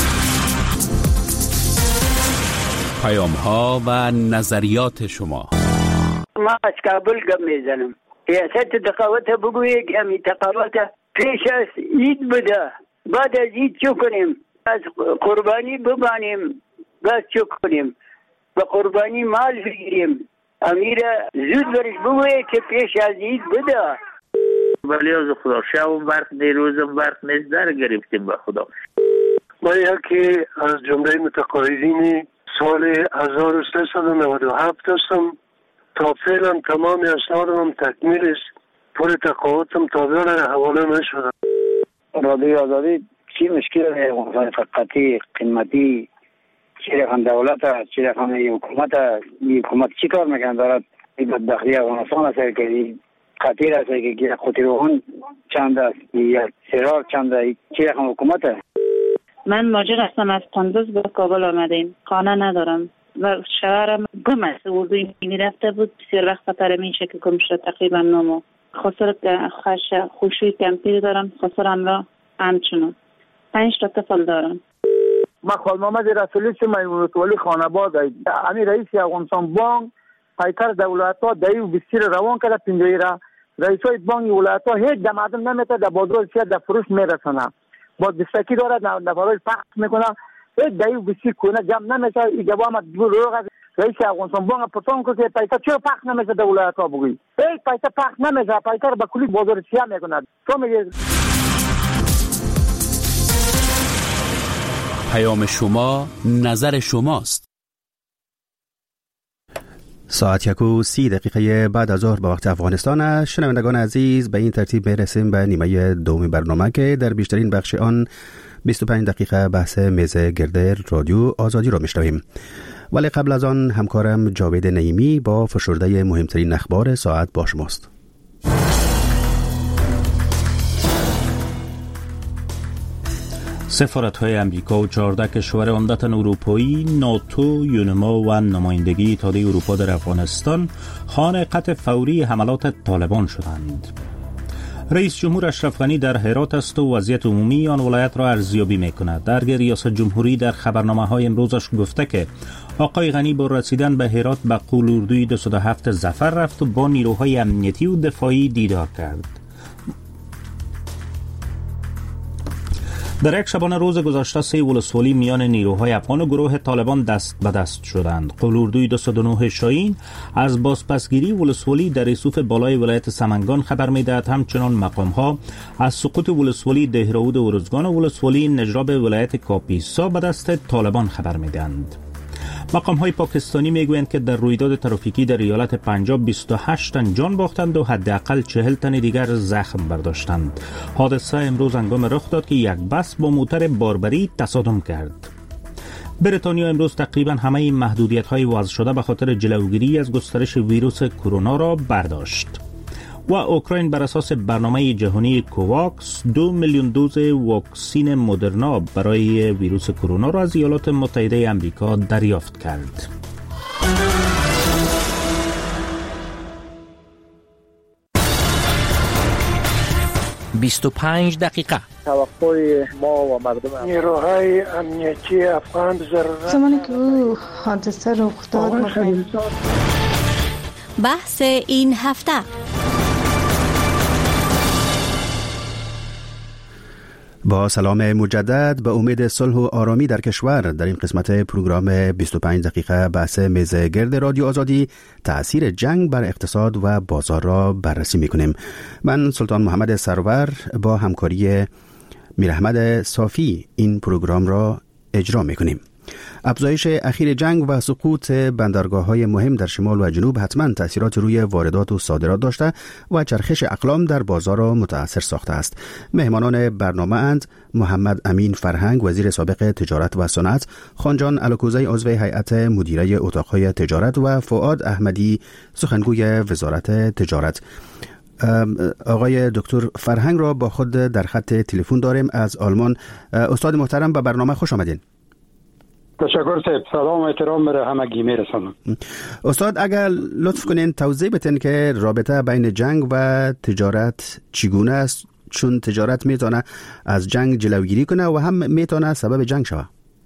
پیام ها و نظریات شما. ما از کابل گم میزنم. ریاست تقاوت بگویه که همی تقاوت پیش از عید بده. بعد از عید چو کنیم؟ از قربانی ببانیم. بعد چو کنیم؟ به قربانی مال بگیریم. امیر زود برش بگویه که پیش از عید بده. ولی از خدا شب برق دیروزم برق نیست در گرفتیم به خدا. ما یکی از جمله متقاعدین سال 1397 هستم. تا فعلا تمام اسنادم تکمیل است. پر تقاعدم تا بیان حواله نشده. رادیو آزادی چی مشکل ہے؟ فقطی قیمتی چی رقم دولت است، چی رقم حکومت است. حکومت چی کار میکنه؟ دارد بدبختی افغانستان است که خطیر است که خطیروهان چند است یا سرار چند است. چی رقم حکومت است؟ من ماجر هستم، از قندوز به کابل آمدیم. خانه ندارم و شوهرم گم است. اردوی میرفته بود، بسیار وقت خطر این شکل گم شد. تقریبا 9 ماه. خسر خوشوی کمپیر دارم. خسرم را همچنان 5 تا طفل دارم. ما خال محمد رسولی ولسوالی خاناباد امی رئیس افغانستان بانک پیکر دولت‌ها دایو بسیر روان کرده پنجایی را رئیسای بانک ولایت‌ها هیچ دمادم نمیته در بازار سیاه در فروش میرسونه با دستکی داره در برای پخش میکنه هیچ دایو بسیر کنه جمع نمیشه این جواب دو روز رئیس افغانستان بانک پرسان کرد که پیکر چرا پخش نمیشه در ولایت‌ها بگی هیچ پیکر پخش نمیشه پیکر به کلی بازار سیاه میکنه تو میگی پیام شما نظر شماست. ساعت 1:30 بعد از ظهر به وقت افغانستان است. شنوندگان عزیز به این ترتیب میرسیم به نیمه دوم برنامه که در بیشترین بخش آن 25 دقیقه بحث میز گرد رادیو آزادی را میشنویم. ولی قبل از آن همکارم جاوید نعیمی با فشرده مهمترین اخبار ساعت با شماست. سفارت‌های امریکا و 14 کشور عمدتاً اروپایی، ناتو، یونما و نمایندگی اتحادیه اروپا در افغانستان خواهان قطع فوری حملات طالبان شدند. رئیس جمهور اشرف غنی در هرات است و وضعیت عمومی آن ولایت را ارزیابی می‌کند. درگیر ریاست جمهوری در خبرنامه‌های امروزش گفته که آقای غنی با رسیدن به هرات به قولوردوی 207 ظفر رفت و با نیروهای امنیتی و دفاعی دیدار کرد. در یک شبانه روز گذشته 3 ولسوالی میان نیروهای افغان و گروه طالبان دست به دست شدند. قولوردوی 209 شاهین از بازپسگیری ولسوالی در رسوف بالای ولایت سمنگان خبر می‌دهد. همچنان مقام‌ها از سقوط ولسوالی دهراود و ارزگان و ولسوالی نجراب ولایت کاپیسا به دست طالبان خبر می‌دهند. مقام‌های پاکستانی میگویند که در رویداد ترافیکی در ایالت پنجاب 28 تن جان باختند و حداقل 40 تن دیگر زخم برداشتند. حادثه امروز هنگام رخ داد که یک بس با موتر باربری تصادم کرد. بریتانیا امروز تقریبا همه این محدودیت‌های وضع شده به خاطر جلوگیری از گسترش ویروس کرونا را برداشت. و اوکراین بر اساس برنامه جهانی کوواکس 2 میلیون دوز واکسین مدرنا برای ویروس کرونا را از ایالات متحده آمریکا دریافت کرد. «25 دقیقه» توقع ما و مردم نیروهای امنیتی افغان ضرورت زمانی که او حادثه رخ داد بحث این هفته. با سلام مجدد، به امید صلح و آرامی در کشور، در این قسمت پروگرام 25 دقیقه بحث میز گرد رادیو آزادی تأثیر جنگ بر اقتصاد و بازار را بررسی میکنیم. من سلطان محمد سرور با همکاری میراحمد صافی این پروگرام را اجرا میکنیم. افزایش اخیر جنگ و سقوط بندرگاه‌های مهم در شمال و جنوب حتما تأثیرات روی واردات و صادرات داشته و چرخش اقلام در بازار را متاثر ساخته است. مهمانان برنامه اند محمد امین فرهنگ، وزیر سابق تجارت و صنعت، خانجان الکوزی، عضو هیئت مدیره اتاق‌های تجارت و فؤاد احمدی، سخنگوی وزارت تجارت. آقای دکتر فرهنگ را با خود در خط تلفن داریم از آلمان. استاد محترم، به برنامه خوش آمدین. تشکر صاحب. سلام و احترام برای همگی میرسانم. استاد اگر لطف کنین توضیح بدین که رابطه بین جنگ و تجارت چگونه است، چون تجارت میتونه از جنگ جلوگیری کنه و هم میتونه سبب جنگ شوه.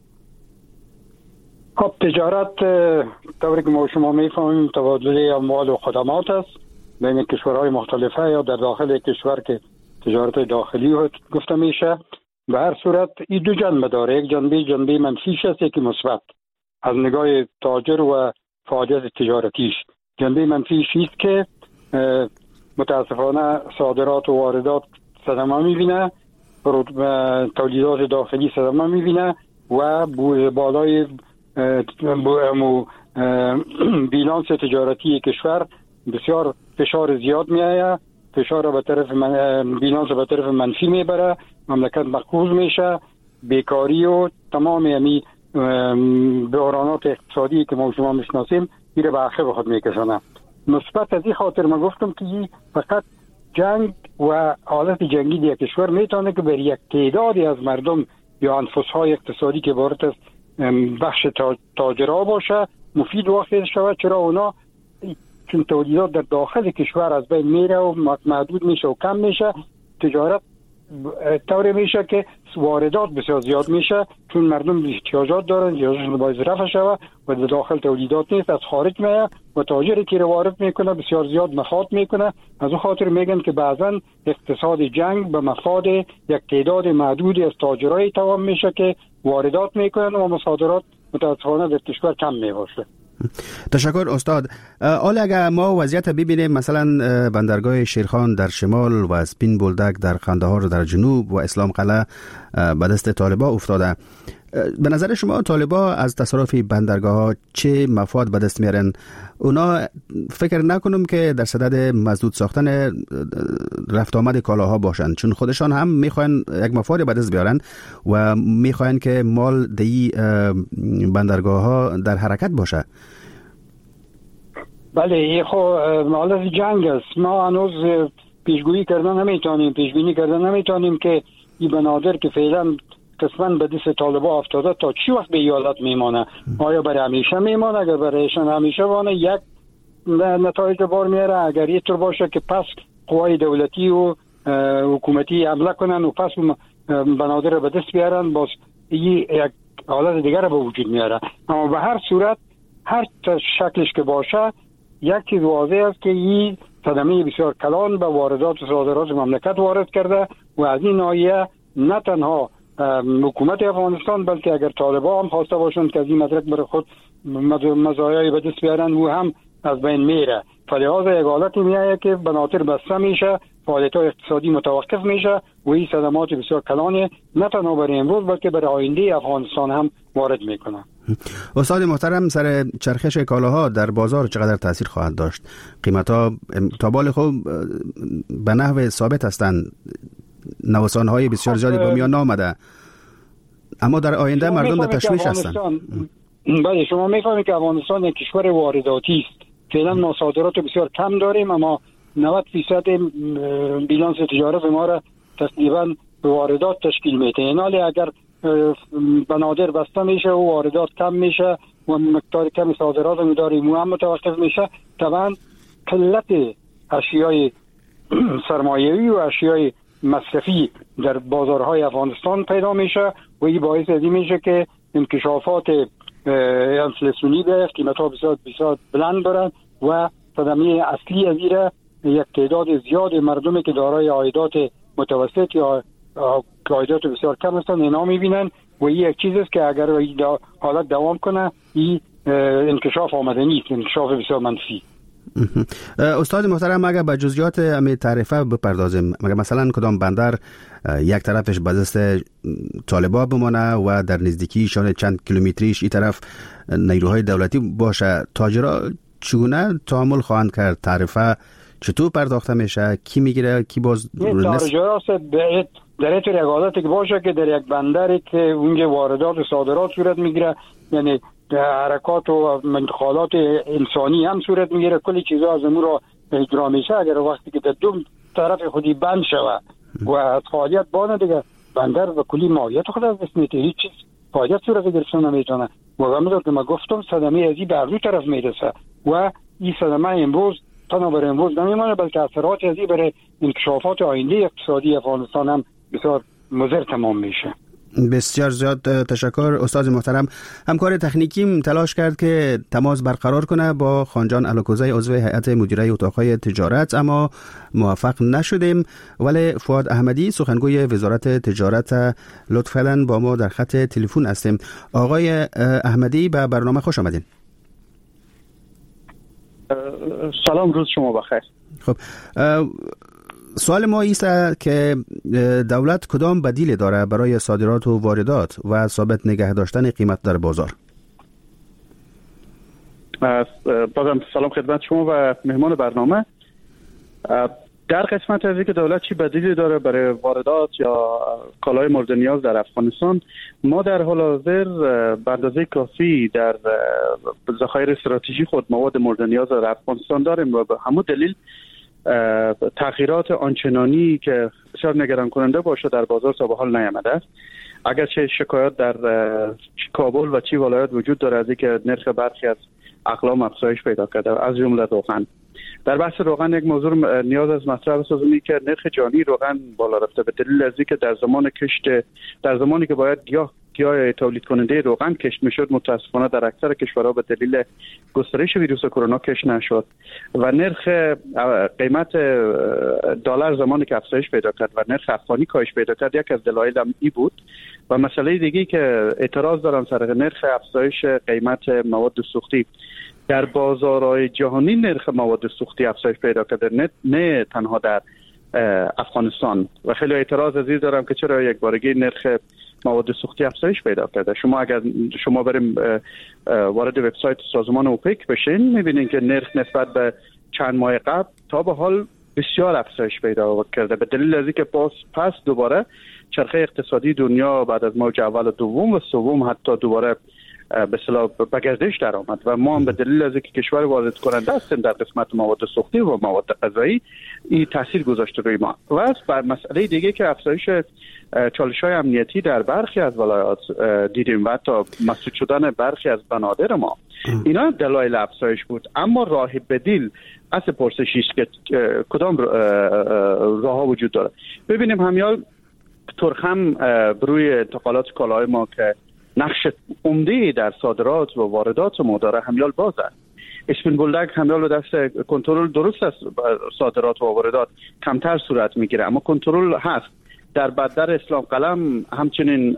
خب تجارت طوری که ما شما میفهمیم تبادل اموال و خدمات است بین کشورهای مختلفه یا در داخل کشور که تجارت داخلی گفته میشه. به هر صورت این دو جنبه داره، یک جنبه منفیش است، یکی مثبت. از نگاه تاجر و فعالیت تجارتیش جنبه منفیش است که متاسفانه صادرات و واردات صدمه میبینه، تولیدات داخلی صدمه میبینه و بالای بیلانس تجارتی کشور بسیار فشار زیاد میآید، فشار به طرف بیلانس به طرف منفی میبره، مملکت مقروض میشه، بیکاری و تمام یعنی بحرانات اقتصادی که ما شما میشناسیم میره به آخر خود میکشونه. مثبت از این خاطر ما گفتم که فقط جنگ و حالت جنگی در کشور میتونه که بر یک تعدادی از مردم یا انفسهای اقتصادی که وارد از بخش تاجرها باشه مفید واقع شود، چرا اونا چون تولیدات در داخل کشور از بین میره و محدود میشه و کم میشه، تجارت طوری میشه که واردات بسیار زیاد میشه، چون مردم احتیاجات دارن، احتیاجشون باید رفع شوه و در داخل تولیدات نیست، از خارج میاد و تاجری که وارد میکنه بسیار زیاد مخاط میکنه. از اون خاطر میگن که بعضا اقتصاد جنگ به مفاد یک تعداد معدودی از تاجرای تمام میشه که واردات میکنن و مصادرات متاسفانه در کشور کم میباشه. تشکر استاد. حالا اگر ما وضعیت ببینیم، مثلا بندرگاه شیرخان در شمال و سپین بولدک در قندهار در جنوب و اسلام قلعه به دست طالبان افتاده، به نظر شما طالبان از تصرف بندرگاه ها چه مفاد به دست میارن؟ اونا فکر نکنم که در صدد مسدود ساختن رفت آمد کالاها باشند، چون خودشان هم میخواین یک مفاد به دست بیارن و میخواین که مال دی بندرگاه ها در حرکت باشه. بله، خب حالت جنگ است. ما هنوز پیشگویی کردن نمیتونیم، پیشبینی کردن نمیتونیم که این بنادر که فعلا قسماً به دست طالبان افتاده تا چی وقت به ایالت میمانه. آیا برای همیشه میمانه؟ اگر برایشان همیشه وانه یک نتایج بار میاره، اگر یه طور باشه که پس قوای دولتی و حکومتی حمله کنن و پس بنادر به دست بیارن، باز یک حالت دیگر به وجود میاره. اما به هر صورت هر شکلش که باشه، یک چیز واضح است که این صدمه بسیار کلان به واردات و صادرات مملکت وارد کرده و از این ناحیه نه تنها حکومت افغانستان بلکه اگر طالبان هم خواسته باشند که از این مدرک برای خود مزایای به دست بیارن و هم از بین میره. فلذا یک حالتی میایه که بناطر بسته میشه، فعالیت‌های اقتصادی متوقف میشه و این صدمات بسیار کلانه نه تنها برای امروز بلکه برای آینده افغانستان هم وارد میکنه. استاد محترم، سر چرخش کالاها در بازار چقدر تاثیر خواهد داشت؟ قیمت‌ها تا بال خوب به نحو ثابت هستند، نوسان‌های بسیار زیادی با میان آمده، اما در آینده مردم در تشویش هستند. بله، شما میفهمید که افغانستان یک کشور وارداتی است. فعلا ما صادرات بسیار کم داریم، اما 90% بیلانس تجارت ما را تقریبا واردات تشکیل میده. یعنی اگر بنادر بسته میشه و واردات کم میشه و مقدار کم صادرات رو داریم و هم متوقف میشه، طبعا قلت اشیای سرمایه‌ای و اشیای مصرفی در بازارهای افغانستان پیدا میشه و این باعث ازی میشه که انکشافات انفلاسیونی به قیمت‌ها بسیار بلند برن و صدمه اصلی از این یک تعداد زیاد مردمی که دارای عایدات متوسط یا عایدات بسیار کم هستند اینا میبینن و این یک چیز است که اگر این حالت دوام کنه این انکشاف آمده نیست، انکشاف بسیار منفی. استاد محترم، اگر به جزئیات همین تعرفه بپردازیم، مگر مثلا کدام بندر یک طرفش به دست طالبان بمانه و در نزدیکیشان چند کیلومتریش این طرف نیروهای دولتی باشه، تاجرها چگونه تعامل خواهند کرد؟ تعرفه چطور پرداخته میشه؟ کی میگیره؟ کی باز تاجرها در یک حالتی که باشه که در یک بندری که اونجا واردات و صادرات صورت میگیره، یعنی حرکات و انتقالات انسانی هم صورت میگیره، کلی چیزا از امور را اجرا میشه. اگر وقتی که در دو طرف خودی بند شوه و از فعالیت بانه دیگه بندر و کلی ماهیت خود از دست میده، هیچ چیز فعالیت صورت گرفتن نمیتونه و همونطور که من گفتم صدمه ازی به دو طرف میرسه و این صدمه امروز تنها برای امروز نمیمانه بلکه اثرات ازی برای انکشافات آینده اقتصادی افغانستان هم بسیار مضر تمام میشه. بسیار زیاد تشکر استاد محترم. همکار تکنیکیم تلاش کرد که تماس برقرار کنه با خانجان الکوزی عضو هیئت مدیره اتاقهای تجارت، اما موفق نشدیم. ولی فؤاد احمدی سخنگوی وزارت تجارت لطفاً با ما در خط تلفن هستیم. آقای احمدی به برنامه خوش آمدین. سلام، روز شما بخیر. خب سوال ما ایست که دولت کدام بدیل داره برای صادرات و واردات و ثابت نگه داشتن قیمت در بازار؟ بازم سلام خدمت شما و مهمان برنامه. در قسمت از اینکه دولت چی بدیلی داره برای واردات یا کالای مورد نیاز در افغانستان، ما در حال حاضر به اندازه کافی در ذخایر استراتژی خود مواد مورد نیاز در افغانستان داریم و به همون دلیل تغییرات آنچنانی که بسیار نگران کننده باشه در بازار تا به حال نیامده است. اگرچه شکایات در کابل و چی ولایت وجود داره از اینکه نرخ برخی از اقلام افزایش پیدا کرده از جمله روغن، در بحث روغن یک موضوع نیاز از مطرح بسازیم که نرخ جهانی روغن بالا رفته به دلیل از اینکه در زمانی که باید گیاه تولید کننده روغن کشت میشد، متاسفانه در اکثر کشورها به دلیل گسترش ویروس کرونا کشت نشد و نرخ قیمت دلار زمانی که افزایش پیدا کرد و نرخ افغانی کاهش پیدا کرد، یک از دلایل هم ای بود. و مسئله دیگه که اعتراض دارم سر نرخ افزایش قیمت مواد سوختی در بازارهای جهانی، نرخ مواد سوختی افزایش پیدا کرده، نه تنها در افغانستان. و خیلی اعتراض از این دارم که چرا یک بارگی نرخ مواد سوختی افزایش پیدا کرده. اگر شما بریم وارد وبسایت سازمان اوپک بشین، میبینین که نرخ نسبت به چند ماه قبل تا به حال بسیار افزایش پیدا کرده، به دلیل از اینکه پس دوباره چرخه اقتصادی دنیا بعد از موج اول و دوم و سوم حتی دوباره به اصطلاح به گردش در آمد و ما هم به دلیل از اینکه کشور وارد کننده هستیم در قسمت مواد سوختی و مواد غذایی، این تاثیر گذاشته روی ما. و از مسئله دیگه که افزایش چالش‌های امنیتی در برخی از ولایات دیدیم و حتی مسدود شدن برخی از بنادر ما، اینا دلایل افزایش بود. اما راه بدیل اصل پرسشی است که کدام راه‌ها وجود داره. ببینیم همیال ترخم بروی انتقالات کالاهای ما که نقش عمده در صادرات و واردات ما داره همیال باز است. اسپین بولدک همیال دست کنترل درست است، صادرات و واردات کمتر صورت میگیره اما کنترل هست. در بندر اسلام قلم همچنین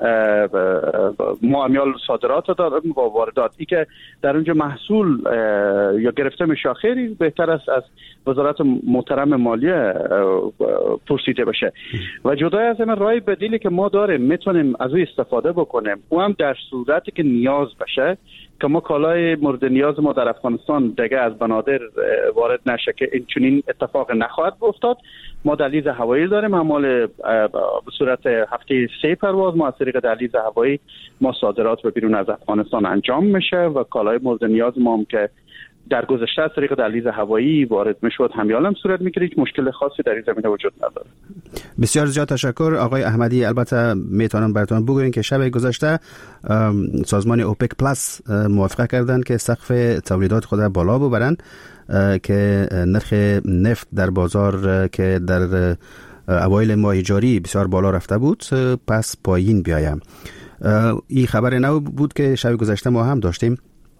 ما همیال صادرات داریم و واردات. ای که در اونجا محصول یا گرفته میشه خیلی بهتر است از وزارت محترم مالیه پرسیده بشه. و جدای از این راه بدیلی که ما داریم میتونیم از او استفاده بکنیم، او هم در صورتی که نیاز بشه که ما کالای مورد نیاز ما در افغانستان دیگه از بنادر وارد نشه که این چنین اتفاق نخواهد افتاد. ما دهلیز هوایی داریم، اعمال به صورت هفته 3 پرواز ما از طریق دهلیز هوایی ما صادرات به بیرون از افغانستان انجام میشه و کالای مورد نیاز ما هم که در گذشته از طریق دهلیز هوایی وارد میشد همیال هم صورت میگیره. هیچ مشکل خاصی در این زمینه وجود نداره. بسیار زیاد تشکر آقای احمدی. البته میتونم براتون بگویم که شب گذشته سازمان اوپک پلاس موافقه کردند که سقف تولیدات خود بالا ببرند که نرخ نفت در بازار که در اوایل ماه جاری بسیار بالا رفته بود پس پایین بیایم. این خبر نو بود که شب گذشته ما هم داشتیم.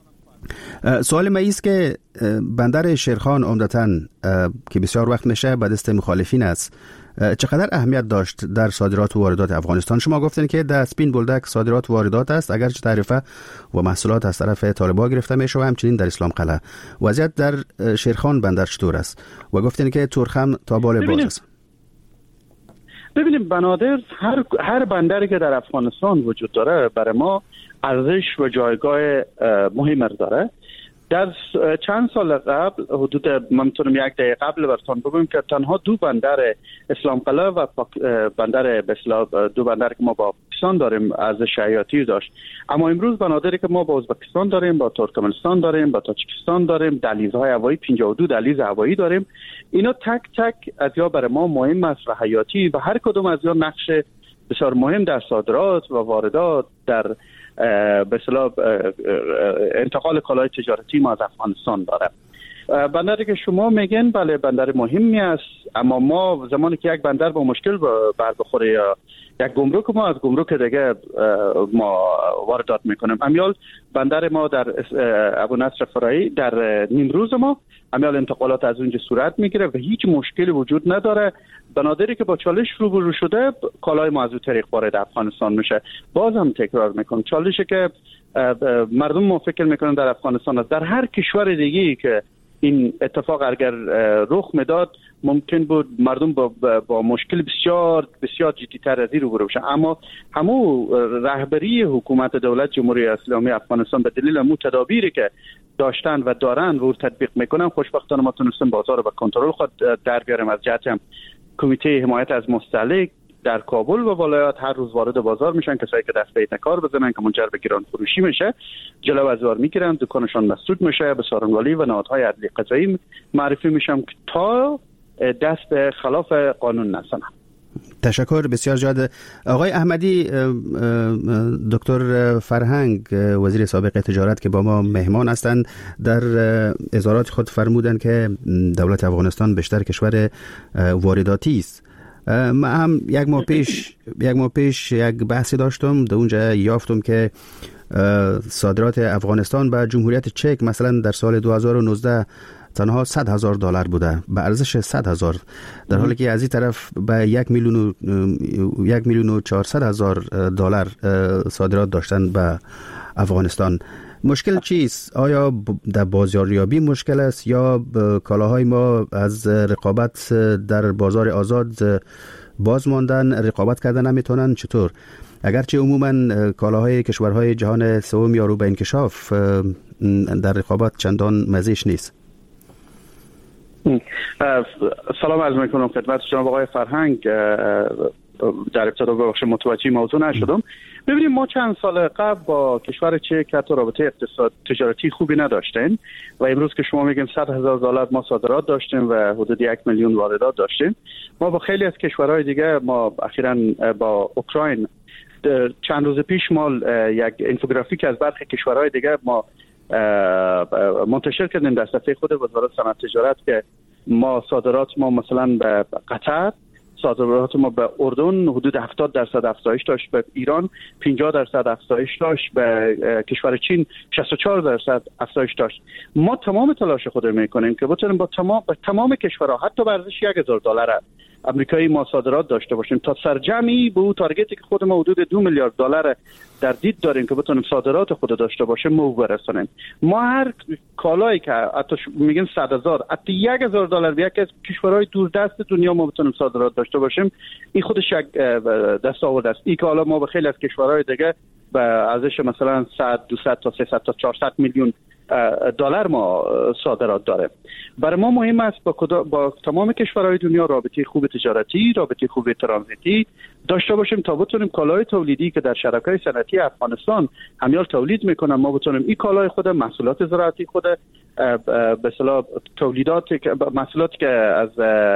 سوال ما است که بندر شیرخان عمدتاً که بسیار وقت میشه به دست مخالفین است، چقدر اهمیت داشت در صادرات و واردات افغانستان؟ شما گفتین که در اسپین بولدک صادرات و واردات است، اگرچه تعرفه و محصولات از طرف طالبان گرفته میشه و همچنین در اسلام قلعه. وضعیت در شیرخان بندر چطور است؟ و گفتین که ترخم تا بال باز است. ببینیم بنادر هر بندری که در افغانستان وجود داره برای ما ارزش و جایگاه مهمی داره. در چند سال قبل حدود من میتونم 1 دقیقه قبل براتون بگم که تنها 2 بندر اسلام قلعه و بندر دو بندر که ما با پاکستان داریم ارزش حیاتی داشت. اما امروز بنادری که ما با ازبکستان داریم، با ترکمنستان داریم، با تاجیکستان داریم، دهلیزهای هوایی 52 دهلیز هوایی داریم. اینا تک تک از یا برای ما مهم است و حیاتی و هر کدوم از یا نقش بسیار مهم در صادرات و واردات در به اصطلاح انتقال کالای تجارتی ما از افغانستان داره. بندری که شما میگن بله بندر مهمی است، اما ما زمانی که یک بندر با مشکل بر بخوره یا یک گمرک ما از گمرک دیگه ما واردات میکنیم. امیال بندر ما در ابو نصر فرایی در نیمروز ما امیال انتقالات از اونجا صورت میگیره و هیچ مشکلی وجود نداره. بنادری که با چالش روبرو شده کالای ما از اون طریق وارد افغانستان میشه. باز هم تکرار میکنم چالشی که مردم ما فکر میکنن در افغانستان است، در هر کشور دیگه‌ای که این اتفاق اگر رخ میداد ممکن بود مردم با مشکل بسیار بسیار جدی‌تر از این روبرو بشن. اما همون رهبری حکومت دولت جمهوری اسلامی افغانستان به دلیل همون تدابیری که داشتن و دارن و تطبیق میکنن خوشبختانه ما تونستیم بازار رو به کنترل خود در بیاریم. از جهت هم کمیته حمایت از مستهلک در کابل و ولایات هر روز وارد بازار میشن، کسایی که دست به کار بزنن که منجر به گران فروشی میشه جلو بازار میگیرن، دکانشان مسدود میشه، به سارنوالی و نهادهای عدلی قضایی معرفی میشن تا دست به خلاف قانون نزنن. تشکر بسیار زیاد. آقای احمدی، دکتر فرهنگ وزیر سابق تجارت که با ما مهمان هستند در اظهارات خود فرمودند که دولت افغانستان بیشتر کشور وارداتی است. من هم یک ماه پیش یک بحثی داشتم، در اونجا یافتم که صادرات افغانستان به جمهوریت چک مثلا در سال 2019 تنها $100,000 بوده، به ارزش 100,000، در حالی که از این طرف به 1,400,000 صادرات داشتن به افغانستان. مشکل چیست؟ آیا در بازاریابی مشکل است یا کالاهای ما از رقابت در بازار آزاد باز ماندن، رقابت کردن نمیتونن؟ چطور؟ اگرچه عموما کالاهای کشورهای جهان سوم یا رو به انکشاف در رقابت چندان مزیش نیست. سلام عرض میکنم خدمت جناب آقای فرهنگ. در ابتدا ببخش متوجه موضوع نشدم. ببینیم ما چند سال قبل با کشور چک حتی رابطه اقتصاد تجارتی خوبی نداشتیم و امروز که شما میگیم $100,000 ما صادرات داشتیم و حدود 1 میلیون واردات داشتیم. ما با خیلی از کشورهای دیگه، ما اخیراً با اوکراین چند روز پیش ما یک اینفوگرافیک از برخی کشورهای دیگه ما منتشر کردیم در صفحه خود وزارت صنعت تجارت که ما صادرات ما مثلا به قطر، صادرات ما به اردن حدود 70% افزایش داشت، به ایران 50% افزایش داشت، به کشور چین 64% افزایش داشت. ما تمام تلاش خود میکنیم که بتونیم با تمام کشورها حتی به ارزش $1,000 آمریکایی ما صادرات داشته باشیم تا سرجمی به اون تارگتی که خود ما حدود $2 میلیارد در دید داریم که بتونیم صادرات خود داشته باشیم ما برسونیم. ما هر کالایی که حتی میگن 100,000 حتی $1,000 به یک از کشورهای دوردست دنیا ما بتونیم صادرات داشته باشیم، این خودش یک دستاورد است. این کالا ما به خیلی از کشورهای دیگه به ارزش مثلا 100 200 تا 300 تا 400 میلیون $، ما صادرات داره. برای ما مهم است با تمام کشورهای دنیا رابطه خوب تجارتی، رابطه خوب ترانزیتی داشته باشیم تا بتونیم کالای تولیدی که در شرکای صنعتی افغانستان همیال تولید میکنن ما بتونیم این کالای خود، محصولات زراعتی خود، به اصطلاح محصولاتی که از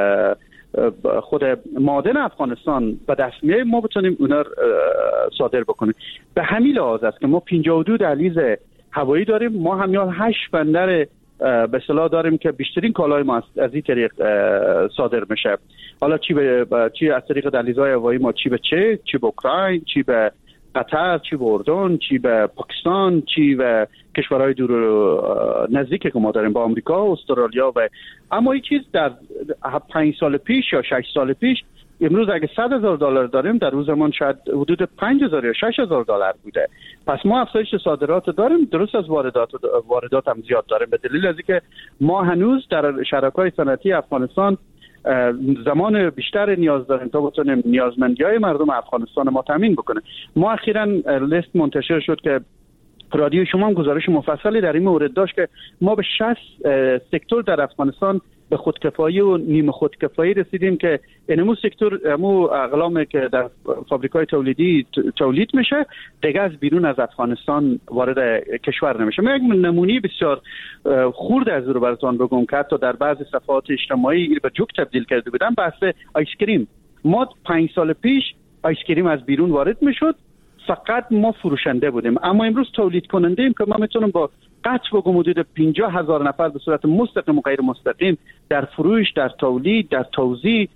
خود معادن افغانستان به دست میاد ما بتونیم اونا صادر بکنیم. به همین لحاظ است که ما 52 دهلیز هوایی داریم. ما همیال 8 بندر به اصطلاح داریم که بیشترین کالای ما از این طریق صادر میشه. حالا چی از طریق دهلیزهای هوایی ما، چی به اوکراین، چی به قطر، چی به اردن، چی به پاکستان، چی به کشورهای دور نزدیک که ما داریم، با آمریکا، استرالیا. و اما این چیز در 5 سال پیش یا 6 سال پیش، امروز اگه $100,000 داریم در روز زمان شاید حدود $5,000 یا $6,000 بوده. پس ما افزایش صادرات داریم، درست از واردات هم زیاد داریم، به دلیل از اینکه ما هنوز در شرکای صنعتی افغانستان زمان بیشتر نیاز داریم تا بتونیم نیازمندی‌های مردم افغانستان ما تامین بکنه. ما اخیراً لیست منتشر شد که رادیو شما هم گزارش مفصلی در این مورد داشت که ما به 60 سکتور در افغانستان به خودکفایی و نیمه خودکفایی رسیدیم که اینمو سکتور همو اقلامی که در فابریکای تولیدی تولید میشه دیگه از بیرون از افغانستان وارد کشور نمیشه. من یک نمونه بسیار خرد از رو براتون بگم که حتی در بعضی صفحات اجتماعی به جوک تبدیل کرده بودن، بحث آیس کریم. ما 5 سال پیش آیس کریم از بیرون وارد میشد، فقط ما فروشنده بودیم، اما امروز تولید کننده ایم که ما میتونم با قطع بگم حدود 50,000 نفر به صورت مستقیم و غیر مستقیم در فروش، در تولید، در توزیع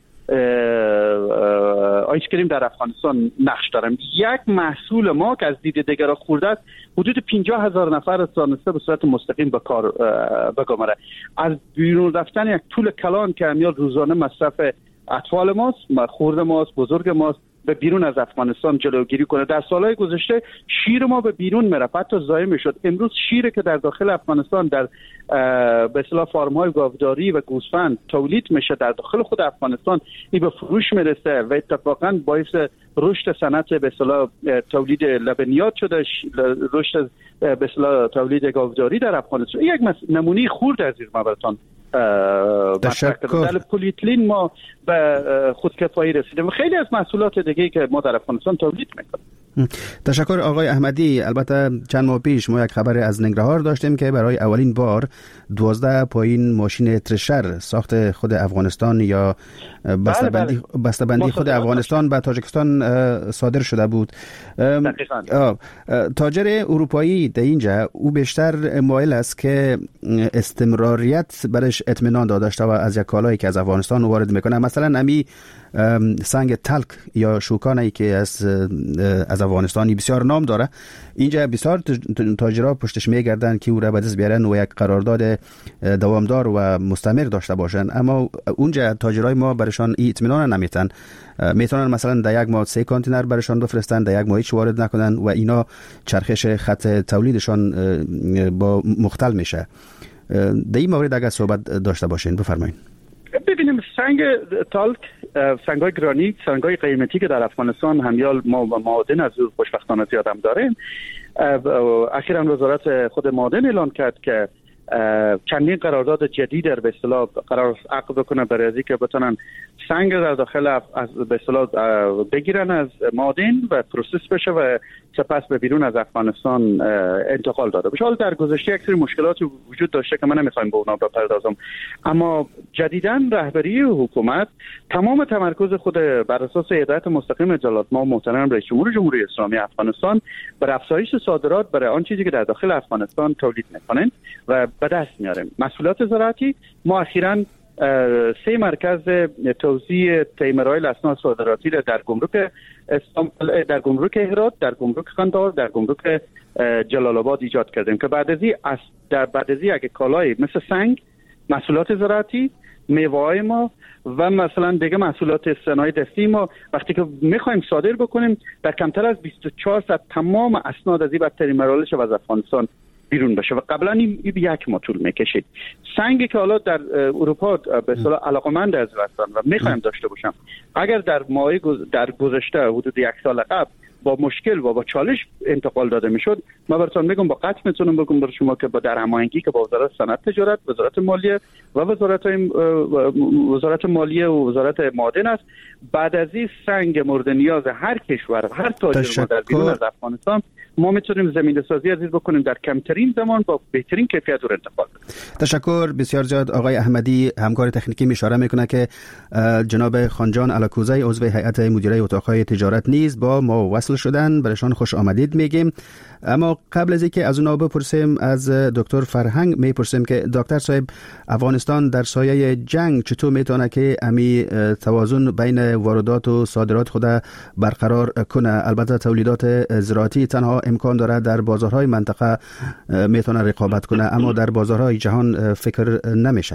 آیس کریم در افغانستان نقش داریم. یک محصول ما که از دید دیگران خورده است حدود 50,000 نفر تونسته به صورت مستقیم به کار بگماره. از بیرون رفتن یک طول کلان که همیال روزانه مصرف اطفال ماست، خورد ماست، بزرگ ماست، به بیرون از افغانستان جلوگیری کنه. در سالهای گذشته شیر ما به بیرون میرفت، حتی ضایع میشد. امروز شیر که در داخل افغانستان در به اصطلاح فارم‌های گاوداری و گوسفند تولید میشه در داخل خود افغانستان، این به فروش میرسه و اتفاقا باعث رشد صنعت به اصطلاح تولید لبنیات شده، رشد به اصطلاح تولید گاوداری در افغانستان. یک نمونه خرد از این براتون در پلیتلین ما به خودکفایی رسیدیم و خیلی از محصولات دیگه که ما در افغانستان تولید میکنیم. تشکر آقای احمدی. البته چند ماه پیش ما یک خبر از ننگرهار داشتیم که برای اولین بار 12 پایین ماشین ترشر ساخت خود افغانستان یا بسته‌بندی خود افغانستان به تاجیکستان صادر شده بود. تاجر اروپایی در اینجا او بیشتر مایل است که استمراریت برش اطمینان داشته و از یک کالایی که از افغانستان وارد میکنه، مثلا امی سنگ تلک یا شوکانی که از افغانستانی بسیار نام داره، اینجا بسیار تاجرها پشتش میگردن که او را به دست بیارن و یک قرارداد دوامدار و مستمر داشته باشن، اما اونجا تاجرای ما برشان اطمینان نمیتن. میتونن مثلا در یک ماه 3 کانتینر برشان بفرستن، در یک ماه هیچ وارد نکنن و اینا چرخش خط تولیدشان با مختل میشه. در این مورد اگر صحبت داشته باشین بفرمایید. ببینیم سنگ تالک، سنگ‌های گرانیت، سنگ‌های قیمتی که در افغانستان همیال ما و معادن از خوشبختانه زیاد هم داریم. اخیراً وزارت خود معادن اعلان کرد که چندین قرارداد جدید در به اصطلاح قرار عقد بکنه برای از اینکه بتونن سنگ در داخل از به اصطلاح بگیرن از معادن و پروسس بشه و سپس به بیرون از افغانستان انتقال داده بشه. حالا در گذشته یک سری مشکلاتی وجود داشته که من نمیخوایم به اونا بپردازم، اما جدیداً رهبری حکومت تمام تمرکز خود بر اساس هدایت مستقیم جلالت الملک محترم رئیس جمهور جمهوری اسلامی افغانستان بر افزایش صادرات برای آن چیزی که در داخل افغانستان تولید میکنن و به دست میاریم. محصولات زراعتی ما اخیراً 3 مرکز توزیع تیمرایل اسناد صادراتی در گمرک در گمرک هرات، در گمرک قندهار، در گمرک جلال آباد ایجاد کردیم که بعد از اگه کالای مثل سنگ، محصولات زراعتی، میوه‌های ما و مثلا دیگه محصولات صنایع دستی ما وقتی که میخوایم صادر بکنیم در کمتر از 24 ساعت تمام اسناد از این بدترین مراحلش از افغانستان بیرون بشه و قبلا این 1 ماه طول میکشید. سنگی که حالا در اروپا به اصطلاح علاقمند از هستن و میخوایم داشته باشم، اگر در گذشته حدود 1 سال قبل با مشکل و با چالش انتقال داده میشد، ما براتون میگم با قطع میتونم بگم برای شما که با در هماهنگی که با وزارت صنعت تجارت، وزارت مالیه و وزارت مالیه و وزارت معادن است، بعد از این سنگ مورد نیاز هر کشور و هر تاجر ما در بیرون از افغانستان ما میتونیم زمینه سازی عزیز بکنیم در کمترین زمان با بهترین کیفیت و انتقال. تشکر بسیار زیاد. آقای احمدی همکار تکنیکی اشاره میکنه که جناب خانجان علاکوزی عضو هیئت مدیره اتاقهای تجارت نیز با ما وصل شدن، برایشان خوش آمدید میگیم. اما قبل از اینکه از اونا بپرسیم از دکتر فرهنگ میپرسیم که دکتر صاحب، افغانستان در سایه جنگ چطور میتونه که امی توازن بین واردات و صادرات خود برقرار کنه؟ البته تولیدات زراعتی تنها امکان داره در بازارهای منطقه میتونه رقابت کنه، اما در بازارهای جهان فکر نمیشه.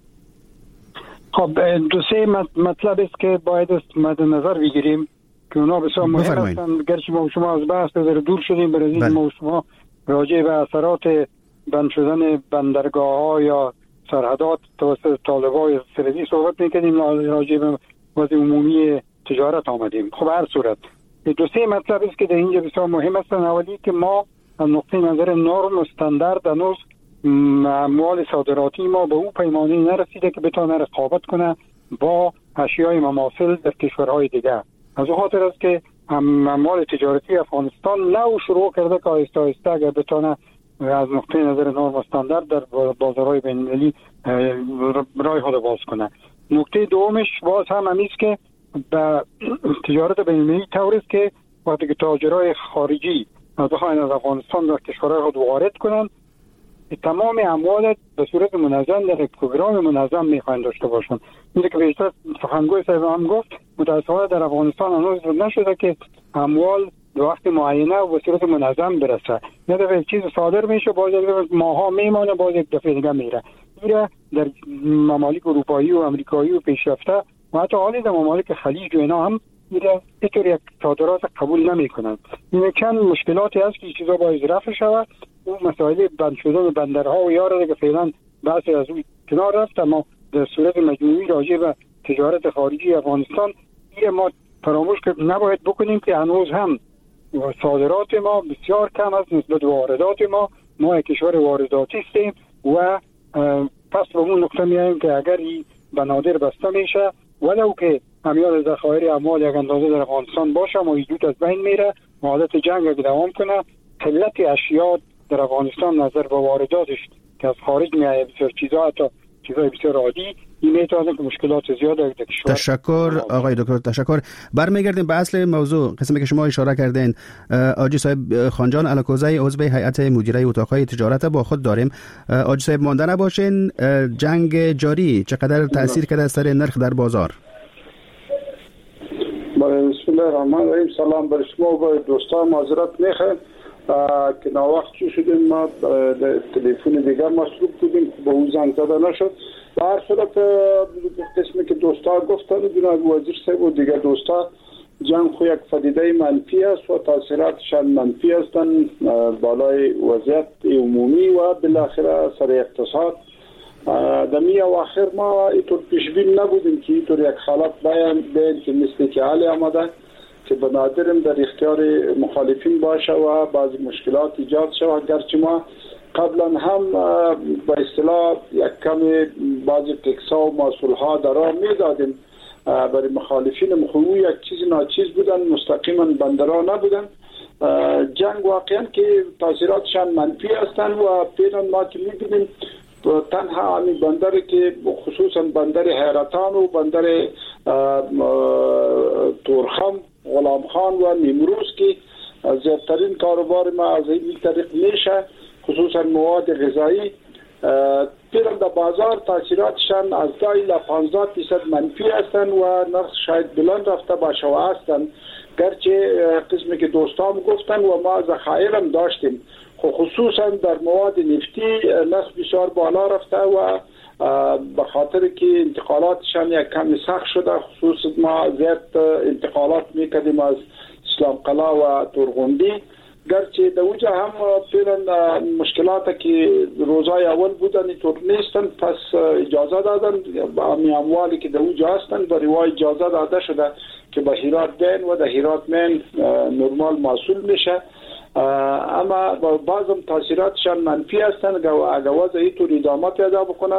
خب 2-3 مطلب است که باید مد نظر بگیریم که اونا بسیار مهم هستند. گرچه ما شما از بحث دور شدیم، برای این ما شما راجع به اثرات بند شدن بندرگاه‌ها یا سرحدات توسط طالبای سرحدی صحبت می‌کردیم، راجع به وضع عمومی تجارت آمدیم. خب هر صورت 2-3 مطلب است که در اینجا بسیار مهم هستند. اولی که ما از نقطه نظر نرم و استاندارد هنوز اموال صادراتی ما به اون پیمانه نرسیده که بتونه رقابت کنه با اشیای مماثل در کشورهای دیگر. از اون خاطر است که اموال تجارتی افغانستان نو شروع کرده که آهسته آهسته اگر بتونه از نقطه نظر نرم و استاندارد در بازارهای بین‌المللی راه خود باز کنه. نکته دومش باز هم است که به تجارت بین‌المللی طور است که وقتی که تاجرای خارجی بخواین از افغانستان در کشورهای خود وارد کنن، تمام اموال به صورت منظم در پروگرام منظم میخواین داشته باشن. اینه که بیشتر سخنگوی صاحب هم گفت متاسفانه در افغانستان هنوز نشده که اموال به وقت معینه و به صورت منظم برسه. یه دفعه چیز صادر میشه، باز یک دفعه ماها میمانه، باز یک دفعه دیگه میره. این در ممالک اروپایی و امریکایی و پیشرفته و حتی حالی در ممالک خلیج و اینا هم میره اینطور یک صادرات قبول نمیکنن. این چند مشکلاتی هست که چیزا باید رفع شود. اون مسائل بند شدن بندرها و یاره که فعلا بحث از اون کنار رفت، اما در صورت مجموعی راجع به تجارت خارجی افغانستان این ما فراموش نباید بکنیم که هنوز هم صادرات ما بسیار کم است نسبت به واردات ما. ما یک کشور وارداتی هستیم و پس به اون نقطه میایم که اگر این بنادر بسته میشه ولو که امیال ذخایر اموال یک اندازه در افغانستان باشه ما ایجود از بین میره و حالت جنگ اگه دوام کنه، قلت اشیا در افغانستان نظر به وارداتش که از خارج میایه بسیار چیزا، حتی چیزای بسیار عادی، این میتونه که مشکلات زیاد در کشور. تشکر آقای دکتر، تشکر. برمیگردیم به اصل موضوع، قسمی که شما اشاره کردین. آجی صاحب خانجان الکوزی عضو هیئت مدیره اتاقهای تجارت با خود داریم. آجی صاحب مانده نباشین، جنگ جاری چقدر تاثیر کرده از سر نرخ در بازار؟ بسم الله الرحمن الرحیم. سلام بر شما و دوستان. معذرت میخوایم که ناوقت شدیم، ما تلفن دیگر مصروف بودیم، به اون زنگ زده نشد. به هر صورت قسمی که دوستا گفتن جناب وزیر صاحب و دیگر دوستا، جنگ خو یک پدیده منفی است و تاثیراتشان منفی هستند بالای وضعیت عمومی و بالاخره سر اقتصاد. دمی اواخر ما اینطور پیش بین نبودیم که اینطور یک حالت بیان که مثل که حال آمده که بنادرم در اختیار مخالفین باشه و بعضی مشکلات ایجاد شود. گرچه ما قبلا هم به اصطلاح یک کمی بعضی تکسا و محصولها درام میدادیم برای مخالفین مخوی، یک چیز ناچیز بودن، مستقیما بندرها نبودن. جنگ واقعا که تاثیراتشان منفی هستند و فعلا ما که میبینیم تنها همین بندری که خصوصا بندر حیرتان و بندر تورخم، غلامخان و نیمروز که زیادترین کاروبار ما از این طریق میشه، خصوصا مواد غذایی، فعلا در بازار تاثیراتشان از 10 الی 15% منفی هستند و نرخ شاید بلند رفته باشه و هستند. گرچه قسمی که دوستان گفتن و ما ذخایر داشتیم، خصوصا در مواد نفتی نرخ بسیار بالا رفته و به خاطر که انتقالاتشان یک کمی سخت شده، خصوصا ما زیاد انتقالات میکردیم از اسلام قلعه و تورغوندی. گرچه در اوجه هم فعلا مشکلات که روزای اول بودن اینطور نیستن، پس اجازه دادن امی اموالی که در اوجه هستن به روای اجازه داده شده که به هیرات بین و در هیرات من نرمال محصول میشه. اما بعضم تاثیراتشان منفی هستند. اگر وضع اینطور ادامه پیدا بکنن،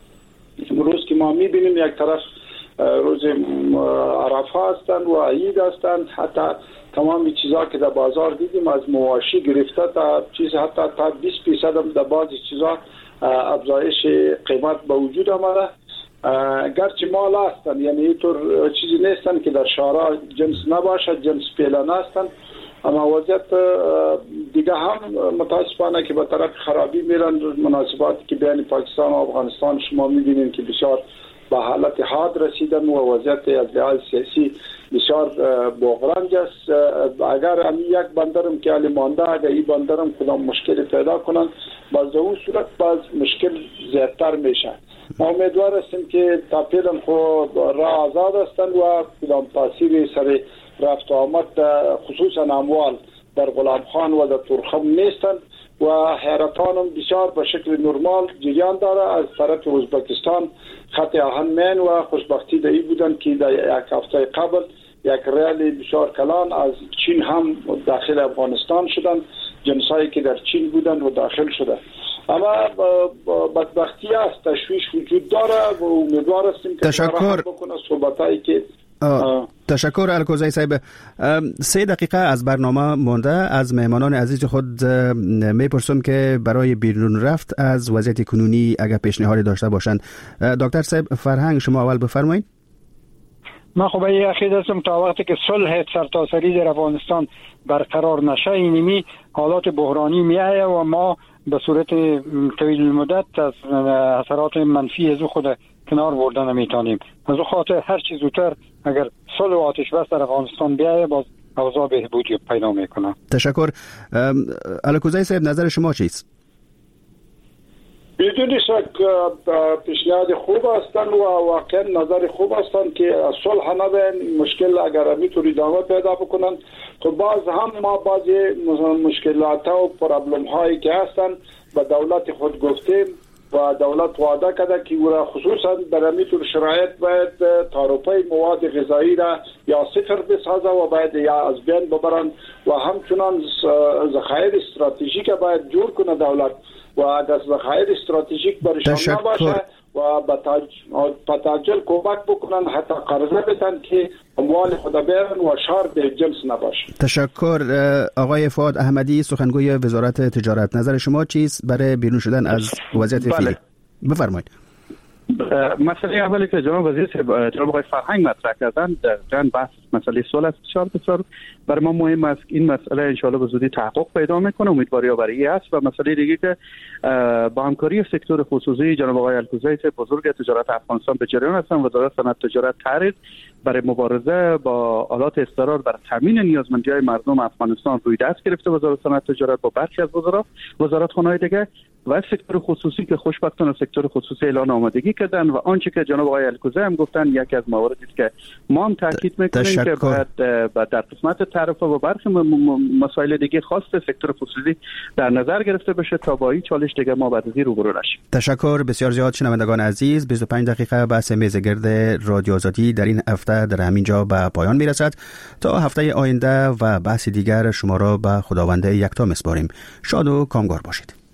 روز که ما میبینیم یک طرف روز عرفه هستند و عید هستند، حتی تمام چیزا که در بازار دیدیم از مواشی گرفته تا چیز حتی تا 20% هم در بعضی چیزا افزایش قیمت به وجود آمده. گرچه مال هستند، یعنی اینطور چیزی نیستند که در شارع جنس نباشد، جنس پیلان هستند، اما وضعیت دیگه هم متاسفانه که به طرف خرابی میرن. مناسباتی که بین پاکستان و افغانستان شما میبینید که بسیار به حالت حاد رسیدن و وضعیت از لحاظ سیاسی بسیار بغرنج است. اگر هم یک بندرم که علی مانده، اگر این بندرم کدام مشکل پیدا کنن، باز اون صورت باز مشکل زیادتر میشه. ما امیدوار هستیم که تا پیلن خود راه آزاد هستند و کدام تاثیر سر رفت و آمد خصوصا اموال در غلامخان و در تورخم نیستند و حیرتان هم بسیار به شکل نرمال جریان داره. از طرف ازبکستان خط آهن من و خوشبختی دایی بودن که در یک هفته قبل یک ریال بسیار کلان از چین هم داخل افغانستان شدن، جنسایی که در چین بودن و داخل شده. اما بدبختی است، تشویش وجود داره و امیدوار هستیم که تشکر بکنه صحبتایی که تشکر الکوزی صاحب. 3 دقیقه از برنامه مونده. از مهمانان عزیز خود میپرسم که برای بیرون رفت از وضعیت کنونی اگر پیشنهادی داشته باشند. دکتر صاحب فرهنگ، شما اول بفرمایید. من خب یه عقید هستم تا وقتی که صلح سرتاسری در افغانستان برقرار نشه، اینمی حالات بحرانی میایه و ما به صورت طویل المدت از اثرات منفی از خود کنار بردن نمیتونیم. از خاطر هر چیز زودتر اگر صلح و آتش بس در افغانستان بیایه، باز اوضاع بهبودی پیدا میکنه. تشکر. الکوزی صاحب نظر شما چیست؟ بدون شک پیشنهاد خوب هستند و واقعا نظر خوب هستند که صلح نبین، مشکل اگر میتونی ادامه پیدا بکنن. خب باز هم ما بعضی مشکلات و پرابلم هایی که هستند به دولت خود گفتیم و دولت وعده کرده که او خصوصا در میتون شرایط باید تعرفه مواد غذایی را یا صفر بسازه و باید یا از بین ببرن و همچنان ذخایر استراتژیک باید جور کنه دولت و اگر ذخایر استراتژیک برشان نباشه و و به تعجل کمک بکنن، حتی قرضه بدن که اموال خود برن و شار به جنس نباشه. تشکر. آقای فؤاد احمدی، سخنگوی وزارت تجارت، نظر شما چیست برای بیرون شدن از وضعیت فعلی؟ بفرمایید. مسئله اولی که جناب آقای فرهنگ مطرح کردن در بحث مسئله صلح است، بسیار برای ما مهم است. این مسئله ان شاء الله به زودی تحقق پیدا میکنه، امیدواری برای است. و مسئله دیگه که با همکاری سکتور خصوصی جناب آقای الکوزی بزرگ تجارت افغانستان به جریان هستن. وزارت صنعت تجارت تحریر برای مبارزه با آلات اضطرار برای تامین نیازمندی‌های مردم افغانستان روی دست گرفته. وزارت صنعت تجارت با برخی از وزارتخانه‌های دیگه و سکتور خصوصی که خوشبختانه سکتور خصوصی اعلان آمادگی کردن و آنچه که جناب آقای الکوزی هم گفتن یکی از مواردی است که ما هم تاکید می‌کنیم که بعد در قسمت تعرفه و برخی مسائل دیگه خاص سکتور خصوصی در نظر گرفته بشه تا با این چالش دیگه ما بعد از این روبرو نشیم. تشکر بسیار زیاد. شنوندگان عزیز، 25 دقیقه بحث میزگرد رادیو آزادی در این هفته در همین جا به پایان میرسد. تا هفته آینده و بحث دیگر شما را به خداوند یکتا میسپاریم. شاد و کامگار باشید.